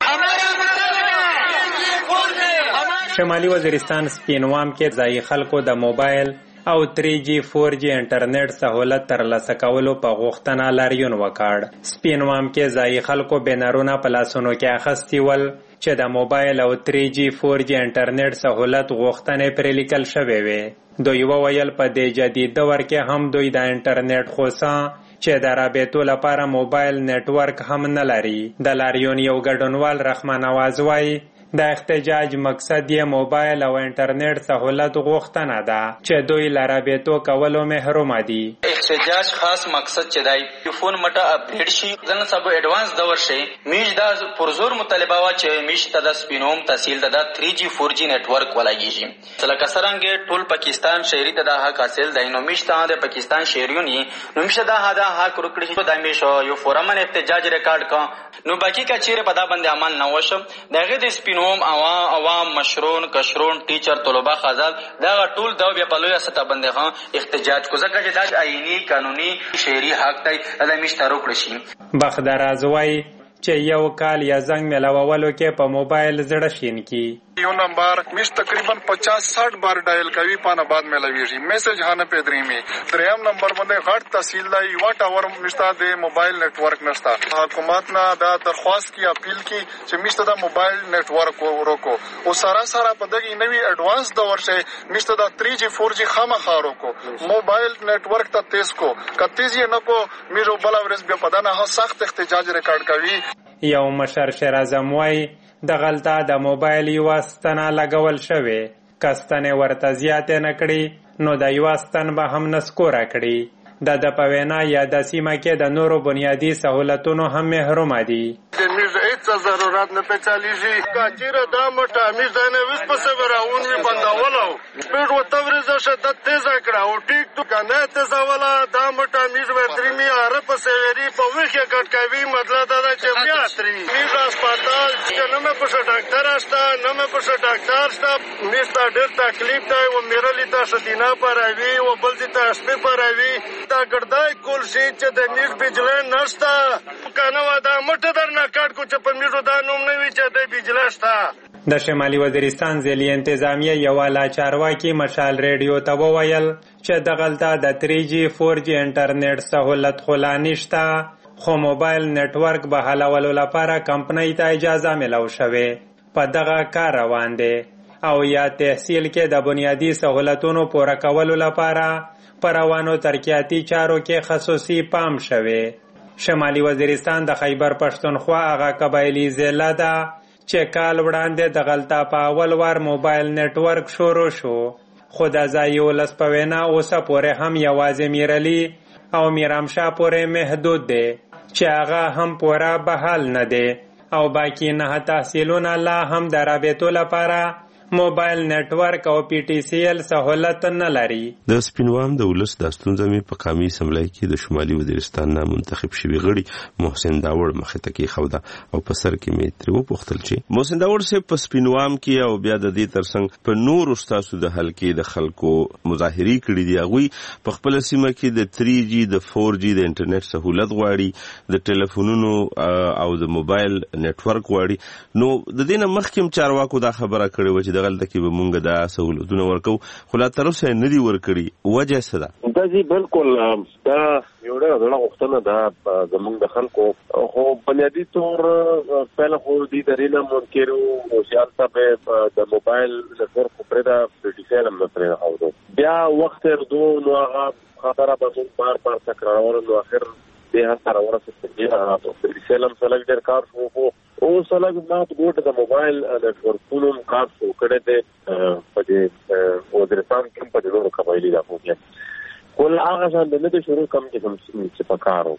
شمالي وزیرستان سپینوام کې ځایي خلکو د موبایل او 3G 4G انټرنیټ سہولت ترلاسه کولو په غوښتنه لاریون وکړ. سپینوام کې ځایي خلکو بینرونه په لاسونو کې اخیستي ول چې د موبایل او 3G 4G انټرنیټ سہولت غوښتنې پرې لیکل شوې وې. دوی وویل په دې جدید دور کې هم دوی د انټرنیټ خوسا چې د رابطو لپاره موبایل نتورک هم نه لري. د لاریون یو ګډونوال رحمان نواز وایي د احتجاج مقصد یې موبایل او انټرنیټ سہولت غوښتنه ده چې دوی له رابطو کولو محروم دي. احتجاج خاص مقصد چې دی فون مټه اپډیټ شي ځنه سبو ایڈوانس دور شي میش دا پرزور مطالبه وا چې میش ته د سپینوم تحصیل د 3G 4G نتورک ولګیږي. لکه څنګه ټول پاکستان شهري ته د حق حاصل دی نو میش ته د پاکستان شهریونی نو میش دا حق ورکړي د میش یو فورمن احتجاج ریکارډ کا نو باقی کا چیرې په دا باندې عمل نه وشم دغه د سپینوم عوام مشرون کشرون ټیچر طلبه خزاد دا ټول دا بیا په لویه سطح باندې احتجاج کو ځکه چې دا آئینی قانوني شهري حق دی دا مشترک وکړي شي. بخدر ازوای چې یو کال یا زنګ ملاولو کې په موبایل زړه شین کی یو نمبر میش تقریبا 50-60 بار ډایل کوي پانه بعد ملويږي میسج هانه پدري می دریم نمبر باندې غټ تحصیل دی یو ټاور مشته د موبایل نتورک نشته. حکومت نه دا درخواست کی اپیل کی چې مشته د موبایل نتورک ورکو او سره په دغه نوی ایڈوانس دور شي مشته د 3G 4G خامخا ورکو موبایل نتورک ته تیز کو کتیزی نه کو میرو بل ورس به پدانه سخت احتجاج ریکارډ کوي. یو مشر شیر اعظم وای د غلطه د موبایل یو ستنه لګول شوی کستنه ورته زیاتې نکړي نو د یو ستن به هم نسکوره کړي. د پوینا یا د سیمه کې د نورو بنیادی سہولتونو هم محروم دي. میز هیڅ ضرورت نه پېچالیږي کاچیره دا موټه میز نه وس په سبراون وی بنداولو پیډ وتورز شدت تیز کړه او ټیک تو کنه تیز ولا دا موټه میز ورتري می اره په سويري په وخه کټکوي مطلب دا چې بیا تري میز هسپتال چې نه مې په ډاکټر استا نه مې په ډاکټر استا میز ته ډېر تکلیف دی او میرلی ته شدینه پروي او بل دې ته اسپه پروي دا ګردای کول شي چې د میز بجلی نشته کنه دا موټه درنه کټ کو چې په میزو دا نوم نه وی چې د بجلی شته. د شمالي وزیرستان ځلي انتظامیه یو اعلی چارواکي مشال ریډیو ته وویل چې د غلطه د 3G 4G انټرنیټ سہولت خلا نشته خو موبایل نتورک به حلولو لپاره کمپنۍ ته اجازه ملو شوه په دغه کار روان دی او یا تحصیل کې د بنیادی سہولتونو پوره کولو لپاره پروانو ترقیاتی چارو کې خصوصي پام شوه. شمالي وزیرستان د خیبر پښتونخوا هغه قبایلی ضلع ده چې کال وړاندې د غلطه په اول وار موبایل نتورک شروع شو خو د ځایي ولس په وینا اوسه پورې هم یوازې میرلی او میرامشاه پورې محدود دی چې هغه هم پوره بحال نه دی او باقی نه تحصیلونه لا هم د رابطو لپاره موبایل نتورک او PTCL سہولت نه لري. د سپینوام د ولس د ستونزې په قومي اسمبلی کې د شمالي وزیرستان نه منتخب شوی غړي محسن داوړ مخې ته کې خوده او په سر کې مې تر وپوښتل چې محسن داوړ سه په سپینوام کې او بیا د دې ترڅنګ په نور استادو د حل کې د خلکو مظاهري کړي دي هغه په خپل سیمه کې د 3G د 4G د انټرنیټ سہولت غواړي د ټلیفونونو او د موبایل نتورک غواړي نو د دې نه مخکې چارواکو دا خبره کړې و چې دغلته کې به مونږ دا سہولتونه ورکو خو لا تر اوسه نه دي ورکړي وجه څه ده؟ دا جی بالکل دا یو ډېر غوښتنه ده زموږ د خلکو خو بنیادي طور پهله خو دې درېنه منکرو سیال صاحب د موبایل نتورک پرې دا PTCL هم پرې راوړو بیا وخت ورته نو هغه خبره به بار تکرارول نو اخر به سره ورسېږي راځو PTCL هم څلګ ډېر کار شو او څلګ مات ګوټ د موبایل نتورکونو کار شو کړه دې په دې وزیرستان کې په دې نورو قبایلی دا کوي کول هغه ځان د دې شروع کم کې هم څه پکارو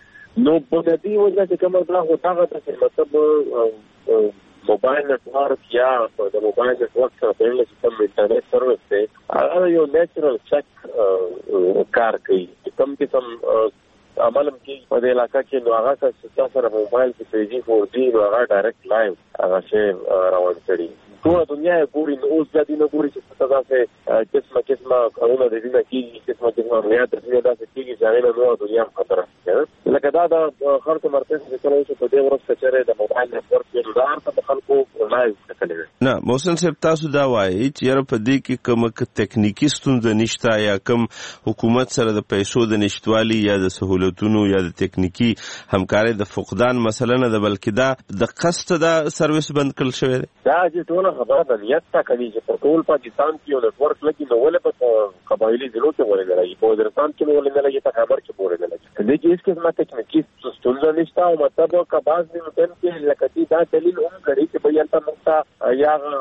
نو په دې وجه چې کومه دا هغه د مطلب موبایل نتورک یا د موبایل نتورک سره په لږ څه انټرنیټ سروس دی هغه یو نیچرل چک کار کوي کوم کې سم عملم کې په دې علاقہ کې نو هغه څه سره موبایل کې 3G 4G نو هغه ډایرکټ لایو هغه شی روان کړي ټول دنیا ګوري نو اوس د دې نه ګوري چې څه داسې قسمه کارونه د دې نه کېږي قسمه عملیات د دې داسې کېږي چې هغې نه نوره دنیا هم خطر ده لکه دا د خلکو مرکز چې کله اوس په دې ورځ که چېرې د موبایل نیټورک یې دا هر څه د خلکو لایو کتلی دی. نه محسن صاحب تاسو دا وایئ چې یاره په دې کې کومه تکنیکي ستونزه نشته یا کوم حکومت سره د پیسو د نشتوالي یا د سهولتونو یا د تکنیکي همکارۍ د فقدان مسله نه ده بلکې دا د قصد دا سرویس بند کړل شوی دی. دا چې ټوله خبره د نیت ته کوي چې په ټول پاکستان کې یو نیټورک لګي نو ولې په قبایلي ضلعو کې ولې نه لګي په وزیرستان کې ولې نه لګي په خبر کې ولې نه لګي دې کې هېڅ قسمه تکنیکي ستونزه نشته او مطلب که بعض ټایم کې لکه چې دا دلیل هم کړي چې بھئی هلته موږ ته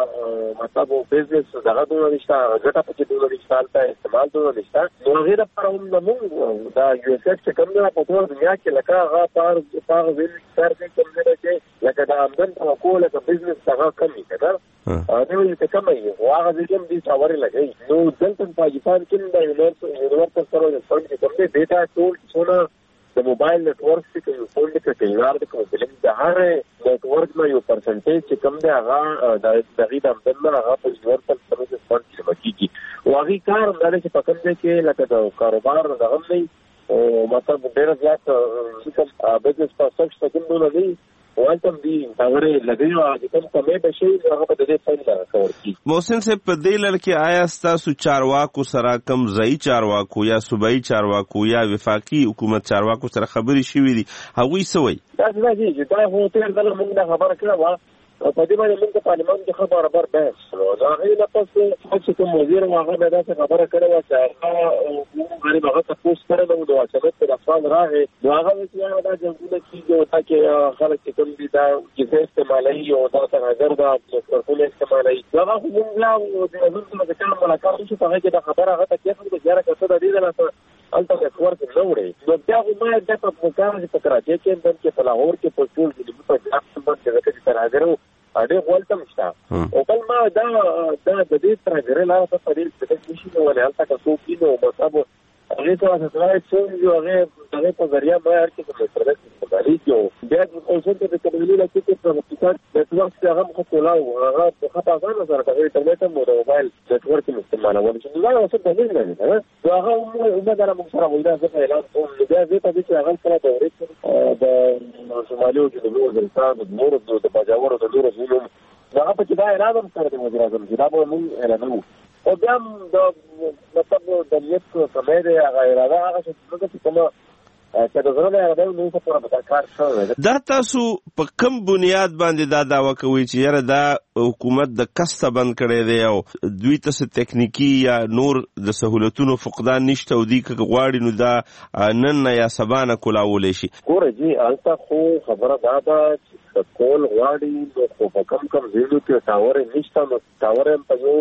یا مطلب بزنس دغه دونه نشته ګټه پکې دونه نشته هلته استعمال دونه نشته نو هغې دپاره هم زموږ دا یو ایس ایف چې کوم دی په ټوله دنیا کې لکه هغه په هغه ویل کار کوي کوم دی چې لکه د آمدن توقع لکه بزنس هغه کم وي که نه نو چې کمه وي خو هغه ځای کې هم دې ټاورې لګوي نو دلته پاکستان کې هم د یونیورسل سره فنډ چې کوم دی دې ته ټول څونه د موبایل نیټورک چې یو فون دی که ټیلار دی که فلم د هر نیټورک نه یو پرسنټیج چې کوم دی هغه د هغې د آمدن نه هغه په یونیورسل سروسز فنډ کې جمع کېږي او هغې کار همدا دی چې په کوم ځای کې لکه د کاروبار دغه هم دی او مطلب ډېره زیات کوم بزنس پرسپشن ته کوم دونه دی هلته هم دي ټاورې لګوي او هغه کوم کمې به شي هغه به د دې فنډ نه کور کېږي. محسن صاحب په دې لړ کې آیا ستاسو چارواکو سره کوم ځایي چارواکو یا صوبایي چارواکو یا وفاقي حکومت چارواکو سره خبرې شوي دي هغوی څه وایي؟ داسې دا چې دا خو تېر ځل موږ دا خبره کړې وه او په دې باندې موږ د پارلمان کې ښه برابر بحث کړو د هغې نه پس چې کوم وزیر و هغه بیا داسې خبره کړې وه چې هغه غریب هغه تپوس کړی نه و د واچمت په افغان راغی نو هغه وایي چې یاره دا جنګونه کېږي او دا کې خلک چې کوم دي دا کیسې استعمالوي او دا ترهګر دا نیټورکونه استعمالوي نو هغه خو موږ بیا د وزیر سره د کار ملاقات وشو په هغې کې دا خبره هغه ته کېښوده چې یاره که څه د دې ځله هلته نیټورک نه وړی نو بیا خو ما بیا په کار چې په کراچۍ کې بند کې په لاهور کې په ټول جنوبي پنجاب کې بند چې ځکه چې ترهګر و ډېر غول هم شته او بل ما دا د دې ترهګرۍ لاره ته په ډېر فکر نشي کولی هلته که څوک وي نو مطلب هغې ته سټلایټ څوک وي هغې په ذریعه ما هر کې په انټرنیټ استعمالي کړو بیا اوسن ته د قبایلي علاقې کې په حقیقت نیټورک چې هغه هم ښه کولاو هغه ښه په اسانه سره هغه انټرنیټ هم د موبایل نیټورک هم استعمالول چې دا اوس دلیل نه دی نو هغه عموما موږ سره وایي دا زه اعلان کوم نو بیا دې ته چې هغه سره د ورېښ د شمالي او جنوبي وزیرستان د نورو د باجوړو د نورو ځایونو هغه پکې دا اعلان هم کړی دی وزیر اعظم چې دا به موږ اعلانوو او بیا هم د مطلب د نیت کمی دی هغه اراده هغه چې کومه چې د زړه نه اراده وي نو څه پوره به دا کار شوی دی. دا تاسو په کوم بنیاد باندې دا دعوه کوئ چې یاره دا حکومت د قصده بند کړی دی او دوی ته څه تکنیکي یا نور د سهولتونو فقدان نشته او دوی که غواړي نو دا نن نه یا سبا نه کولاولی شي؟ ګوره جي هلته خو خبره دا ده چې کول غواړي نو خو په کم ځایونو کې ټاورې نشته نو ټاورې هم په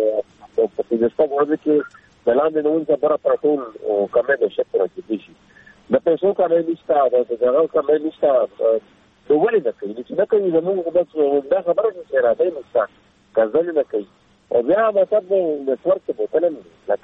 یو په پنځه ورځو کې د لاندې نه ونځه بره ټول کمې د شک راکېدی شي د پیسو کمې نشته د هغه کمې نشته نو ولې نه کوي چې نه کوي زموږ بس دا خبره چې اراده یې نشته که ځلې نه کوي او بیا مطلب نیټورک ته بوتلی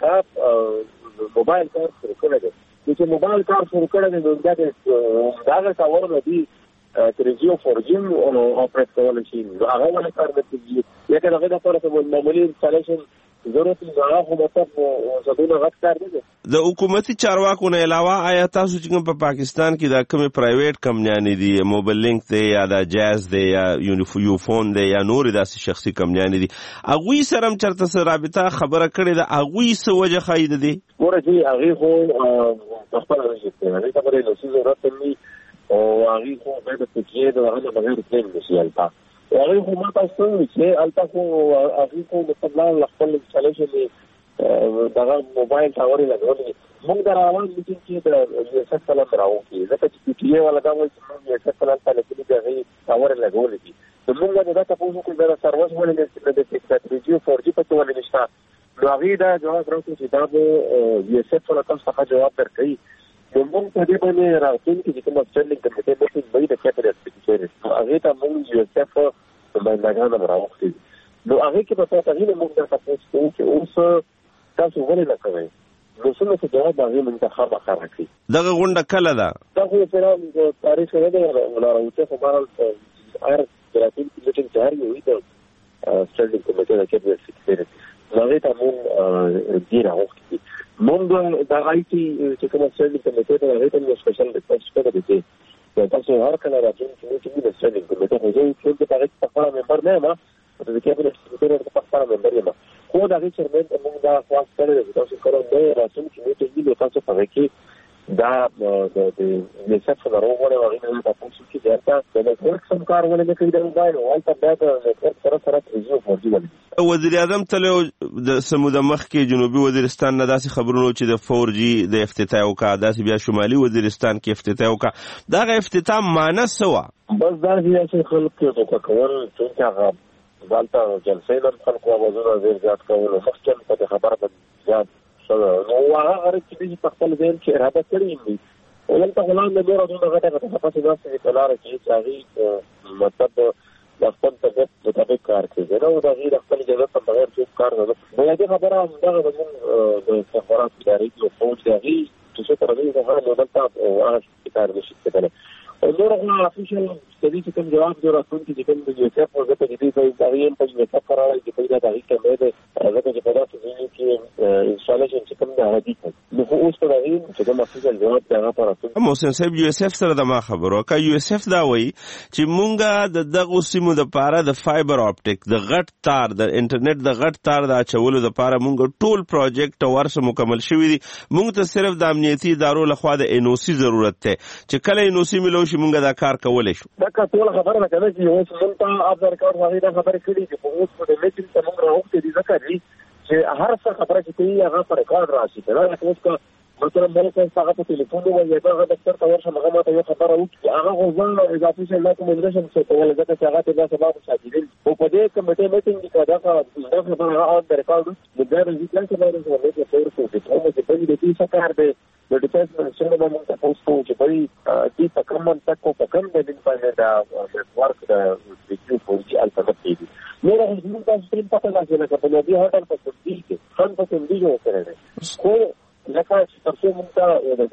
نه موبایل کار شروع کړی دی نو چې موبایل کار شروع کړی دی نو بیا د هغه ټاور نه دي 3G او 4G اپریټ کولی شي نو هغه ولې کار نه کوي یا که د هغې دپاره معمولي انسټالیشن ضرورت نو هغه خو مطلب زدونه غټ کار نه دی. د حکومتي چارواکو نه علاوه آیا تاسو چې کوم په پاکستان کې دا کومې پرایویټ کمپنیانې دي موبایل لینک دی یا دا جاز دی یا یوفون دی یا نورې داسې شخصي کمپنیانې دي هغوی سره هم چېرته څه رابطه خبره کړې ده هغوی څه وجه ښایي د دې؟ ګوره چې هغې خو پخپله نشي کولی هغې ته به یې لوسي ضرورت هم وي او هغې خو باید د تکیې د هغه نه بغیر تللی نشي هلته هغې خو ما تاسو ته وویل چې هلته خو هغې خو مطلب له خپل انسټالیشن یې دغه موبایل ټاورې لګولې موږ د روان میټینګ کې د یو ایس ایف فلم راوکړي ځکه چې پي ټي اې والا دا وایي چې موږ یو ایس ایف فلم ته لګلي دي هغې ټاورې لګولې دي نو موږ باندې دا تپوس وکړو دا سروس ولې د 3G او 4G پکې ولې نشته نو هغې دا جواب راکړو چې دا به یو ایس ایف والا تاسو څخه جواب درکوي نو موږ په دې باندې راتلونکي چې کومه سټنډینګ کمیټې میټینګ به وي د کیبینټ سکرټري هغې ته موږ یو ایس ایف نمایندګان هم راوښتي نو هغې کې به تاسو هغې نه موږ دا تپوس کوو چې اوس تاسو ولې نه کوئ نو څنګه چې جواب هغې موږ ته خامخا راکړي. دغه غونډه کله ده؟ دا خو فلحال د تاریخ نه دی راوتی خو بهرحال هر راتلونکي میټینګ چې هر یو وي د سټینډینګ کمیټه د کیبنټ سکریټری هغه ته مونږ ډیر راوختی مونږ د آی ټي چې کوم سټینډینګ کمیټه ته هغه ته سپیشل ریکوست کړی دی چې تاسو هر کله راځئ چې د سټینډینګ کمیټه خو زه ټول د هغه په اړه ممبر نه یم د کیبنټ سکریټری په اړه ممبر یم خو دا هیڅ چرمن موږ دا خاص کړی تاسو کوم نه راځم چې موږ تاسو په کې دا د نسب سره وګورئ هغه تاسو چې دا د نتورک سم کار ولې کوي دا موبایل او تاسو دا د نتورک سره ترجیح ورکړي وزیر اعظم تل د سمود مخ کې جنوبي وزیرستان نه داسې خبرونه چې د 4G د افتتاح وکړه داسې بیا شمالي وزیرستان کې افتتاح وکړه دا غو افتتاح معنی سوا بس دا چې خلک یو کول چې هغه دالته جلسې نن خلکو اوازونه ډیر زیات کول مخکې په خبره باندې زیات نو هغه غره چې په خپل ځین کې اراده کړې دي ولته غلام د نور دغه غټه په تاسو داسې کلاره چې هغه مطلب د خپل طبيعت مطابق کار کوي نو دا غیر خپل اجازه په بغیر څه کار نه کوي دا خبره دغه د استخبارات ادارې او فوج دغه چې تر دې هغه مدته او هغه کار نشي کېدلی نور هغه افیشل ستدي چې کوم جواب دی راځي چې کوم د یوسف او د دې په ځای په یوسف قرار دی چې دا هیڅ نه دی هغه چې په تاسو کې انشاءالله چې کوم د هدي نو اوس په دغه چې کوم افیشل جواب دی هغه راځي محسن صاحب یوسف سره د ما خبرو کا یوسف دا وایي چې مونږه دغه سیمو د پاره د فایبر اپټیک د غټ تار د انټرنیټ د غټ تار د اچولو د پاره مونږ ټول پروجیکټ ورسره مکمل شوی دی مونږ ته صرف د امنیتي ادارو لخوا د NOC ضرورت ته چې کله NOC ملو شي مونږ دا کار کولای شو دا ټول خبره نه کوي چې اوس مونږ ته افزر کار غوښتي دا خبره کړي چې په اوس په دې چې موږ راوځي دي ځکه چې هر څه خبره چې کوي هغه پر کار راشي دا اوس کا مثلا مله څنګه په ټلیفون وایي دا د دفتر ته ورشم هغه ماته یو خبره وکړي هغه غوښنه اضافي شي لا کوم مدرسه څه کول ځکه چې هغه ته سبب شاګردین او په دې کمیټه میټینګ کې دا خبره هغه د ریکارډ د ګر ځکه چې باندې څه وایي چې څه څه چې په دې کې څه کار دی د ډیفنس منسټر باندې تاسو ته چې په دې تکمن تکو په کوم د باندې دا ورک د ویډیو فوجي الټرنیټیو نو راځي موږ تاسو ته پته راځي چې په دې هوټل په څیر کې خان په دې یو سره خو لکه چې تاسو موږ ته د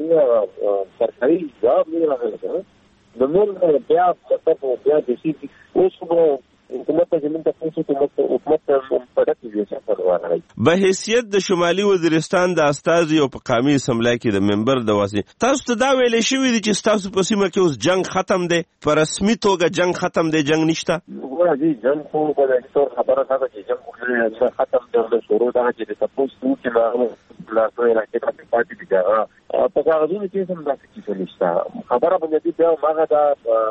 دې سرکاري جواب نه راغلی د نور بیا په بیا د سي اوس نو حکومت ته زمونږ تاسو حکومت په دغه کې څه راغلی به حیثیت د شمالي وزیرستان د استازي او په قومي اسمبلی کې د ممبر د واسطه تاسو ته دا ویلې شوې دي چې تاسو په سیمه کې اوس جنگ ختم دی په رسمي توګه جنگ ختم دی جنگ نشته ورته جنگ خو په دې ټول خبره ده چې جنگ خو ختم دی د شروع دا چې تاسو چې لا څه راکې په پاتې دي په هغه ځای کې سم دا څه نشته خبره باندې دا ماغه دا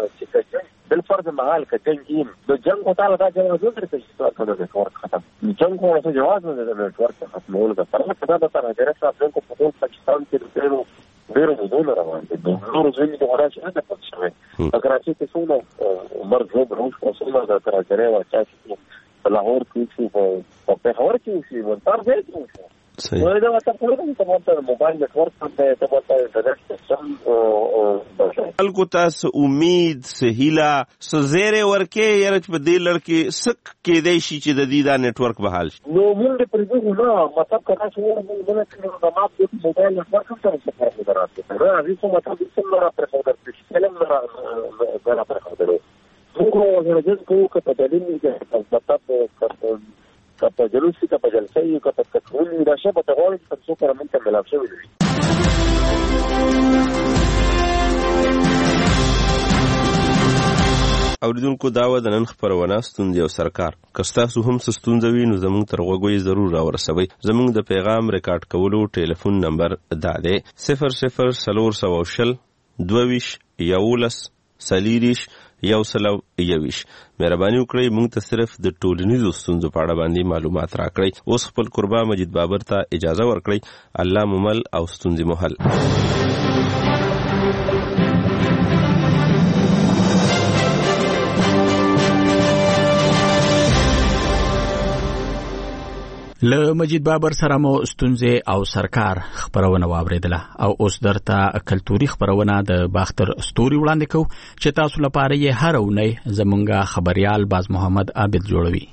چې بل فرض محل کټنګ د جنگ او تعالی دا جنگ زړه ته چې تاسو د ورک ختم جنگ خو څه جواز نه ده د ورک ختمول دا فرق دا تر هغه چې جنگ په ټول پاکستان کې ډېر مدونه روان دي نور ځینې د غراچ نه ده پاتې شوی اگر چې څونه مرګ روش او څونه دا تر هغه واچا چې په لاهور کې په پېښور کې شي ورته ځي نو دا وخت په لږه ته موبایل نتورک ته ته خلکو تاسو امید سهیلا سزيره ورکه یره په دې لړکې سک کېدای شي چې د دې دا نتورک بحال شي نو موږ په دې نه مطلب کدا چې موږ نه کړو د ماپ د موبایل نتورک سره څه فرق راځي دا هیڅ مطلب څه نه پرېښودل شي کلم نه پرېښودل موږ ورته کوو چې په دې کې مطلب کپا جلوسی کپا جلسی کپا تکولی دا شبه تغوری تنسو پر منتر ملاف شوی دوی اوریدونکو داوا د نن خبرونه ستوندې او سرکار کستاسو هم ستوندوي نو زموږ تر غوږی ضرور راورسوي زموږ د پیغام ریکارډ کولو ټلیفون نمبر دا دی 00 22 11 سلیریش یو سلو یویش مهرباني وکړئ موږ ته صرف د ټولنیزو ستونزو په اړه باندې معلومات راکړئ اوس خپل قربا مجید بابر ته اجازه ورکړئ الله ممل او ستونزې محل له مجید بابر سره مو ستونزې او سرکار خبرونه واوریدله او اوس درته کلتوري خبرونه د باختر ستوري وړاندې کوو چې تاسو لپاره یې هر اونۍ زمونږ خبريال باز محمد عابد جوړوي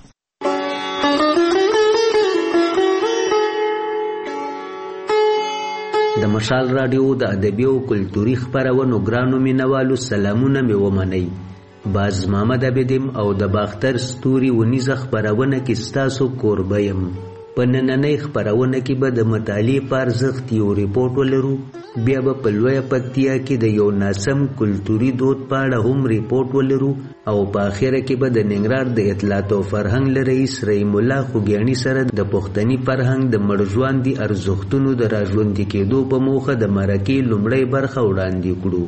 د مشال رادیو د ادبي او کلتوري خبرونو ګرانو مینوالو سلامونه مې ومنئ باز محمد عبدم او د باختر ستوري ونیزه خبرونه کې ستاسو کوربه یم. په نننۍ خبرونه کې به د مطالعې په ارزښت یو ریپورټ ولرو، بیا به په لویه پکتیا کې د یو ناسم کلتوري دود په اړه هم ریپورټ ولرو، او په اخره کې به د ننګرهار د اطلاعات او فرهنګ له رئیس رحیم الله خوږیاڼي سره د پښتني فرهنګ د مړژواندي ارزښتونو د راژوندي کېدو په موخه د مرکې لومړۍ برخه وړاندې کړو.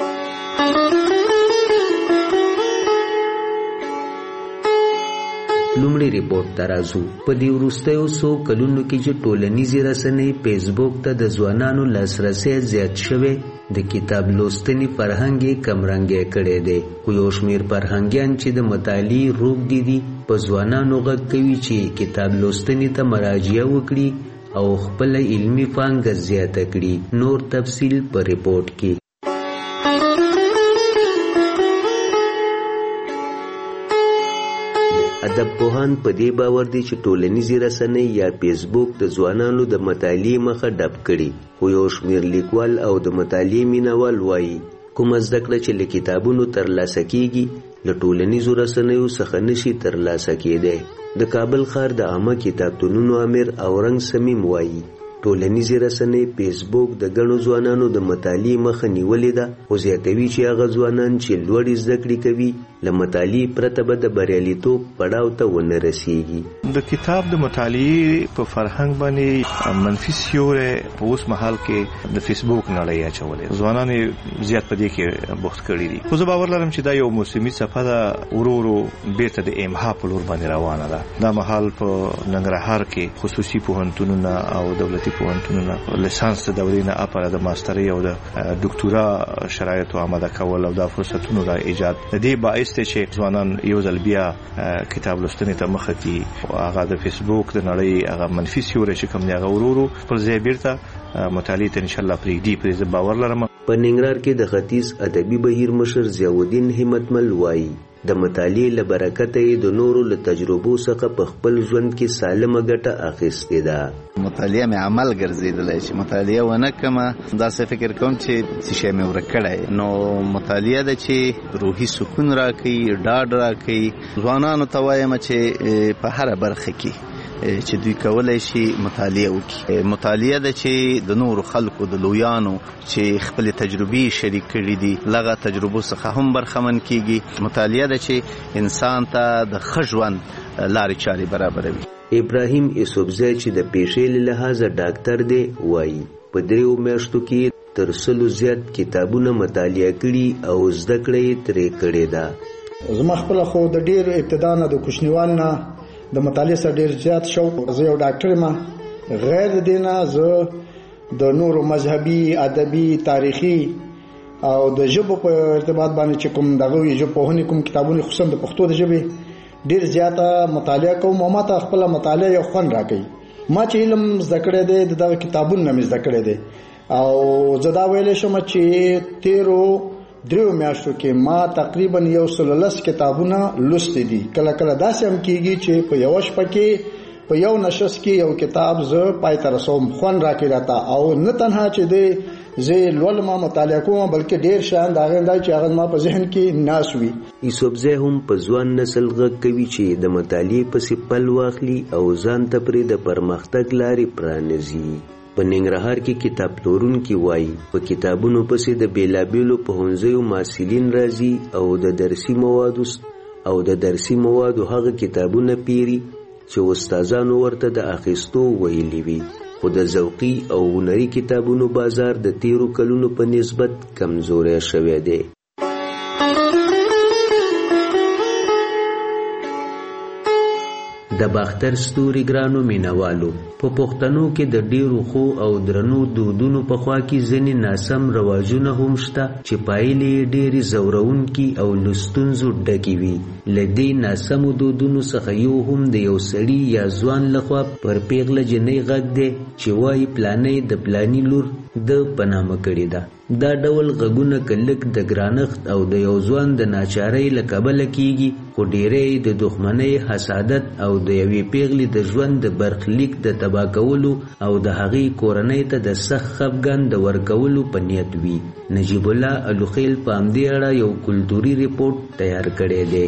لومړی ریپورټ ته راځو. په دې وروستیو څو کلونو کې چې ټولنیزې رسنۍ فیسبوک ته د ځوانانو لاسرسی زیات شوی، د کتاب لوستنې فرهنګ یې کمرنګی کړی دی، خو یو شمېر فرهنګیان چې د مطالعې روږدي دي په ځوانانو غږ کوي چې کتاب لوستنې ته مراجعه وکړي او خپله علمي پانګه زیاته کړي. نور تفصیل په ریپورټ کې. ادب پوهان په دې باور دي چې ټولنیزې رسنۍ یا فیسبوک د ځوانانو د مطالعې مخه ډب کړي، خو یو شمېر لیکوال او د مطالعې مینوال وایي کومه زده کړه چې له کتابونو ترلاسه کیږي له ټولنیزو رسنیو څخه نشي ترلاسه کیدی. د کابل ښار د عامه کتابتونونو امیر اورنګ سمیم وایي ټولنیزې رسنۍ فیسبوک د ګڼو ځوانانو د مطالعې مخه نیولې ده، خو زیاتوي چې هغه ځوانان چې لوړې زده کړې کوي له مطالعې پرته به د بریالیتوب پړاو ته ونه رسیږي. د کتاب د مطالعې په فرهنګ باندې منفي سیوری په اوس مهال کې د فیسبوک نړۍ اچولې، ځوانان زیات په دې کې بوخت کړي دي. خو زه باور لرم چې دا یو موسمي څپه ده، ورو ورو بیرته د امها په لور باندې روانه ده. دا مهال په ننګرهار کې خصوصي پوهنتونونه او دولتي پوهنتونونه لیسانس د دورې نه اپره د ماسترۍ او د ډاکټورا شرایطو آماده کول او د فرصتونو را ایجاد د دې باعث دی چې ځوانان یو ځل بیا کتاب لوستنې ته مخه کړي. هغه د فیسبوک د نړۍ هغه منفي سیوری چې کوم دی هغه ورو ورو پر ځای بیرته مطالعې ته انشاءالله پرېږدي. پرې زه باور لرم. په ننګرهار کې د ختیځ ادبي بهیر مشر ضیاءالدین همتمل وایي د مطالعې له برکته یې د نورو له تجربو څخه په خپل ژوند کې سالمه ګټه اخیستې ده. مطالعه مې عمل ګرځېدلی چې مطالعه ونه کړمه داسې فکر کوم چې څه شی مې ورک کړی. نو مطالعه ده چې روحي سکون راکوي، ډاډ راکوي. ځوانانو ته وایم چې په هره برخه کې چې دوی کولای شي مطالعه وکړي. مطالعه ده چې د نورو خلکو د لویانو چې خپل تجربې شریک کړي دي لغه تجربو څخه هم برخمن کیږي. مطالعه ده چې انسان ته د ښه ژوند لارې چارې برابروي. ابراهیم یوسفزی چې د پیشې له لحاظه ډاکټر دی وایي په 3 میاشتو کې تر 100 زیات کتابونه مطالعه کړي او زده کړه یې ترې کړې ده. زما خپل خو د ډیر ابتدا نه د کوچنیوال نه د مطالعې سره ډیر زیات شوق. زه یو ډاکټر یم، غیر دینه زه د نورو مذهبي، ادبي، تاریخي او د ژبو په ارتباط باندې چې کوم دغه ژبه پوهنې کوم کتابونه خصوصا د پښتو د ژبې ډیر زیاته مطالعه کوم او ماته خپل مطالعه یو خوند راکړي. ما چې علم زده کړی دی دغه کتابونه مې زده کړی دی او زه دا ویلی شم چې 3 میاشتو کې ما تقریبا 110 کتابونه لوستي دي. کله کله داسې هم کیږي چې په یو شپه کې په یو نشست کې یو کتاب زه پای ته رسوم، خوند راکړي راته. او نه تنها چې دی زه لولم مطالعه کوم بلکې ډیر شان دا غونډه چې هغه ما په ذهن کې ناس وي. یوسفزی هم په ځوان نسل غږ کوي چې د مطالعې پسې پل واخلي او ځان ته پرې د پرمختګ لارې پرانیزي. په ننګرهار کې کتاب پلورونکي وایي په کتابونو پسې د بیلابیلو پوهنځیو محصلین راځي او د درسي موادو هغه کتابونه پیري چې استادانو ورته د اخیستو ویلي وي. خو د ذوقي او هنري کتابونو بازار د 13 کلونو په نسبت کمزوری شوی دی. د باختر ستوري ګرانو مینوالو په پښتنو کې د ډیرو خو او درنو دودونو په خوا کې ځینې ناسم رواجونه هم شته چې پایلې ډېرې ځورونکي او له ستونزو ډکې وي. له دې ناسمو دودونو څخه یو هم د یو سړي یا ځوان لخوا پر پیغله جنۍ غږ دی چې وایي پلانۍ د پلاني لور د پنامه کړې ده. دا ډول غږونه کلک د ګرانښت او د یو ځوان د ناچارۍ له کبله کیږي، خو ډیری د دښمنۍ، حسادت او د یوې پیغلې د ژوند د برخلیک د تباه کولو او د هغې کورنۍ ته د سخت خفګان د ورکولو په نیت وي. نجیب الله الوخیل په همدې اړه یو کلتوري ریپورت تیار کړی دی.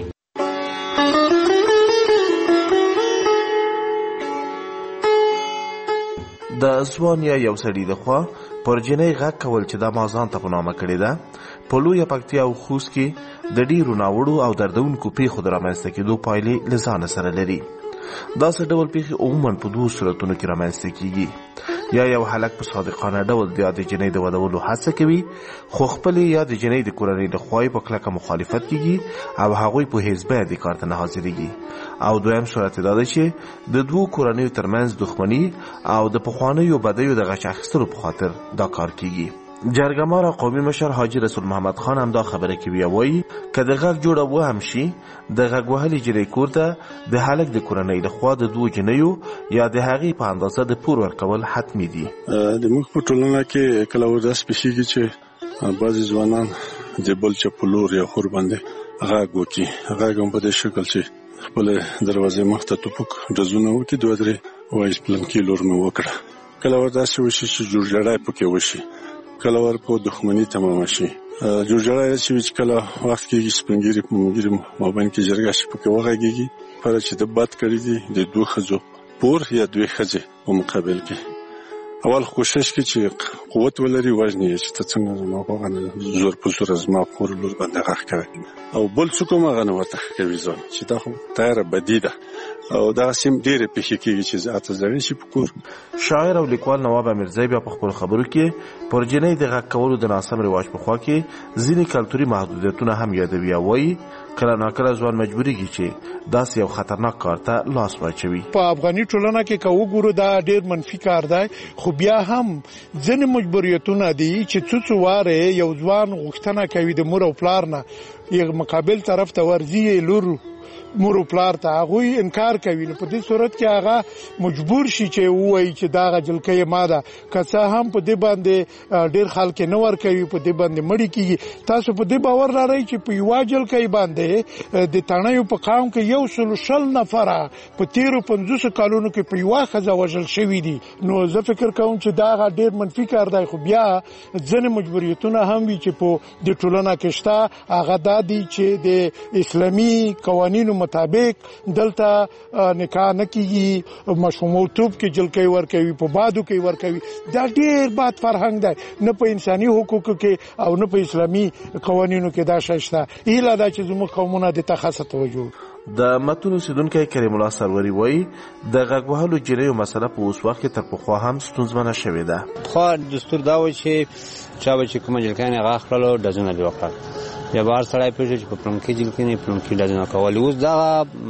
د ځوان یا یو سړي د خوا پر جنۍ غږ کول چې دا ما ځان ته په نامه کړې ده، په لویه پکتیا او خوست کې د ډیرو ناوړو او دردونکو پیښو د رامنځته کېدو پایلې له ځانه سره لري. داسې ډول پیښې عموما په دوو صورتونو کې رامنځته کېږي. یا یو هلک په صادقانه ډول د یادې جنۍ د ودولو هڅه کوي، خو خپلې یادې جنۍ د کورنۍ له خوا په کلکه مخالفت کېږي او هغوی په هیڅ بیه دې کار ته نه حاضرېږي. او دویم صورت دا ده چې د دوو کورنیو ترمنځ دښمني او د پخوانیو بدیو د غچ اخیستلو په خاطر دا کار کېږي. جرګمار او قومي مشر حاجي رسول محمد خان هم دا خبره کوي، وایي که د غږ جوړه وهم شي، د غږ وهلې جنۍ کور ته د هلک د کورنۍ لخوا د دوو جنیو یا د هغې په اندازه د پور ورکول حتمي دي. د موږ په ټولنه کې کله ورځ پېښېږي چې بعضې ځوانان د بل چا په لور یا خور باندې غږ وکړي. غږ هم په دې شکل چې خپل دروازې مخ ته ټوپک ډزونه وکړي، دوه درې وایي پلانکي لور مې وکړه. کله ور داسې وشي چې جوړجاړی پکې وشي، کله ور په دښمني تمامه شي. جوړجاړی چې کله وخت کېږي سپین ږیري په ملګري مابین کې جرګه شي پکې وغږېږي، پره چې د بد کړي دي د دوه ښځو پور یا دوې ښځې په مقابل کې. اول کوشش کوي چې قوت ولري، وژني چې ته څنګه زما په غنه زور په زور زما خور لور باندې غږ کوي، او بل څوک هم هغه نه ورته کوي ځان چې دا خو تیاره بدي ده. او دا سیم ډېرې پیښې کېږي چې ذاته زړې شي په کور. شاعر او لیکوال نواب امیرزی بیا په خپلو خبرو کې پر جنۍ د غږ کولو د ناسم رواج په خوا کې ځینې کلتوري محدودیتونه هم یادوي، او وایي کله ناکله ځوان مجبوریږي چې داسې یو خطرناک کار ته لاس واچوي. په افغاني ټولنه کې که وګورو دا ډېر منفي کار دی، خو بیا هم ځینې مجبوریتونه دي چې څو واره یو ځوان غوښتنه کوي د مور او پلار نه یو مقابل طرف ته ورځي، لور مور او پلار ته هغوی انکار کوي. نو په دې صورت کې هغه مجبور شي چې ووایي چې دا جلکۍ ما ده، که څه هم په دې باندې ډېر خلک نه ورکوي، په دې باندې مړي کېږي. تاسو په دې باور لرئ چې په یوه جلکۍ باندې د تڼیو په قام کې 160 نفره په 13-50 کالونو کې په یوه ښځه وژل شوي دي. نو زه فکر کوم چې دا ډېر منفي کار دی، خو بیا ځینې مجبوریتونه هم وي چې په دې ټولنه کې شته. هغه دا دي چې د اسلامي قوانینو مطابق دلته نکاح نه کیږي، مشروطوب کې جلکۍ ورکوي، په بادو کې ورکوي. دا ډېر بد فرهنګ دی، نه په انساني حقوقو کې او نه په اسلامي قوانینو کې دا شی شته. هیله ده چې زموږ قومونه دې ته خاصه توجه. د متون اوسیدونکی کریم الله سروري وایي د غږ وهلو جنیو مسله په اوس وخت کې تر پخوا هم ستونزمنه شوې ده. خو دستور دا وایي چې چا به چې کومه جلکۍ نه غږ کړلو ډزونه دې وکړل، یا بهر سړی پوهېږي چې په پلونکي جلکۍ نه پلونکي ډزونه کول. اوس دغه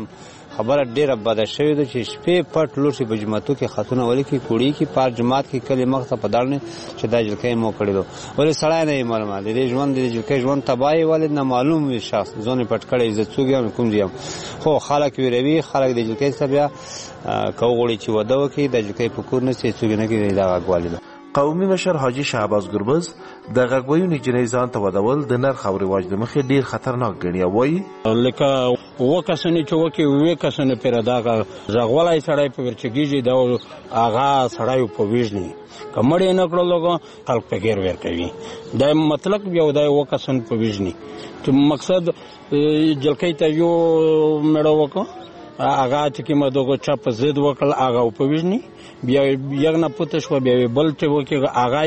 خبره ډېره بده شوې ده چې شپې پټ لور شي په جوماتو کې خطونه ولیکي، کوړي کې پار جومات کې کلي مخ ته په دړنې چې دا جلکۍ مو کړې ده. ولې سړی نه یې معلومه د دې ژوند د جلکۍ ژوند تباهي ولې نه معلوم وي شخص ځان یې پټ کړی زه څوک یم کوم ځای یم. خو خلک ویروي، خلک د جلکۍ څخه بیا که وغواړي چې واده وکړي د جلکۍ په کور نه سي څوک نه کوي دا غږوالي ده. قومي مشر حاجي شهباز ګربز د غږ ویونې جنۍ ځان ته ودول د نرخ او رواج د مخې ډېر خطرناک ګڼي، او وایي لکه اووه کسانې چې وکړي اووه کسانې پرې دغه غږولی سړی په ورچګېږي دا هغه سړی په ویژني، که مړ یې نه کړلو خلک په غیر ویر کوي. دا مطلق بیا دا اووه کسان په ویژني چې مقصد جلکۍ ته یو مړه وکړو، هغه چې کومه دغه چا په ضد وکړل هغه په ویژني، بیا یو نه پوته شوه بیا بل چې وکړي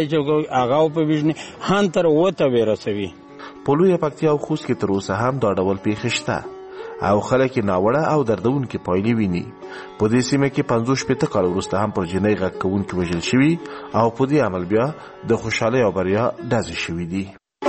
هغه په ویژني هم تر اووه ته ورسوي. په لویه پکتیا او خوست کې تر اوسه هم دا ډول پیښې شته او خلک یې ناوړه او دردونکې پایلې ویني. په دې سیمه کې 50 کال وروسته هم پر جنۍ غږ کوونکي وژل شوي او په دې عمل بیا د خوشحالۍ او بریا ډزې شوي دي.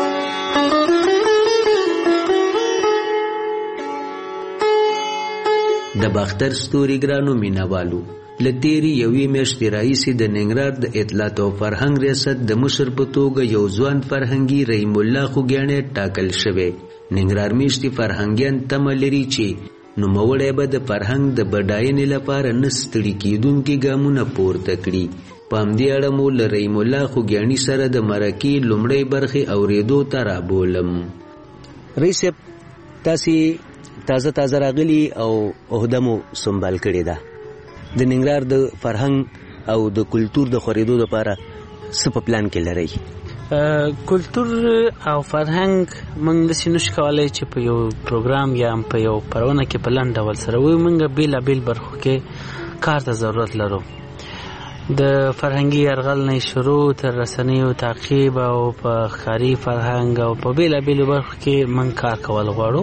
د باختر ستوري ګرانو مینوالو، له تېرې یوې میاشتې راهیسې د ننګرهار د اطلاعات او فرهنګ ریاست د مشر په توګه یو ځوان فرهنګي رحیم الله خوږیاڼی ټاکل شوی. ننګرهار میشتې فرهنګیان تمه لري چې نوموړی به د فرهنګ د بډاینې لپاره نه ستړي کېدونکي ګامونه پورته کړي. په همدې اړه مو له رحیم الله خوږیاڼي سره د مرکې لومړۍ برخې اورېدو ته رابولم. رئیس صاحب، تاسې تازه راغلي او عهده مو سنبال کړې ده. د ننګرهار د فرهنګ او د کلتور د خورېدو لپاره څه په پلان کې لرئ؟ کلتور او فرهنګ موږ داسې نشو کولی چې په یو پروګرام یا په یو پرونه کې په لنډ ډول سره وایو. موږ بېلابېل برخو کې کار ته ضرورت لرو. د فرهنګي یرغل نه شروع تر رسنیو تعقیب او په ښکاري فرهنګ او په بېلابېلو برخو کې موږ کار کول غواړو.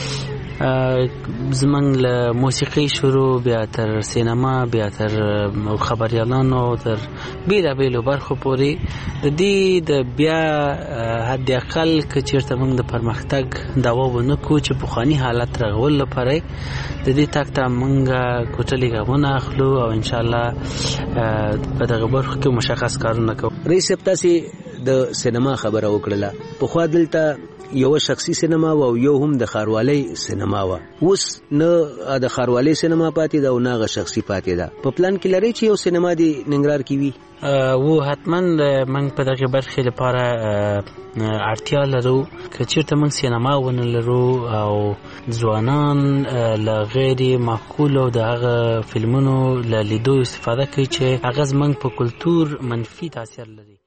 زمونږ له موسیقي شروع بیا تر سینما بیا تر خبریالانو تر بېلابېلو برخو پورې د دې د بیا حد اقل که چېرته موږ د پرمختګ دعوا ونه کړو چې پخواني حالت رغولو لپاره د دې تګ ته موږ کوټلي ګامونه اخلو او انشاءالله په دغه برخو کې مشخص کارونه کوو. رئیس صاحب، تاسې د سینما خبره وکړله. پخوا دلته یو شخصي سینما او یو هم د ښاروالۍ سینما وه. اوس نه د ښاروالۍ سینما پاتې ده او نه هغه شخصي پاتې ده. په پلان کې لرئ چې یو سینما د ننګرهار کې وي؟ حتما موږ په دغه برخې لپاره اړتیا لرو. که چېرته موږ سینما ونه لرو او ځوانان له غیر معقولو د هغه فلمونو له لیدو استفاده کوي چې هغه زموږ په کلتور منفي تاثیر لري.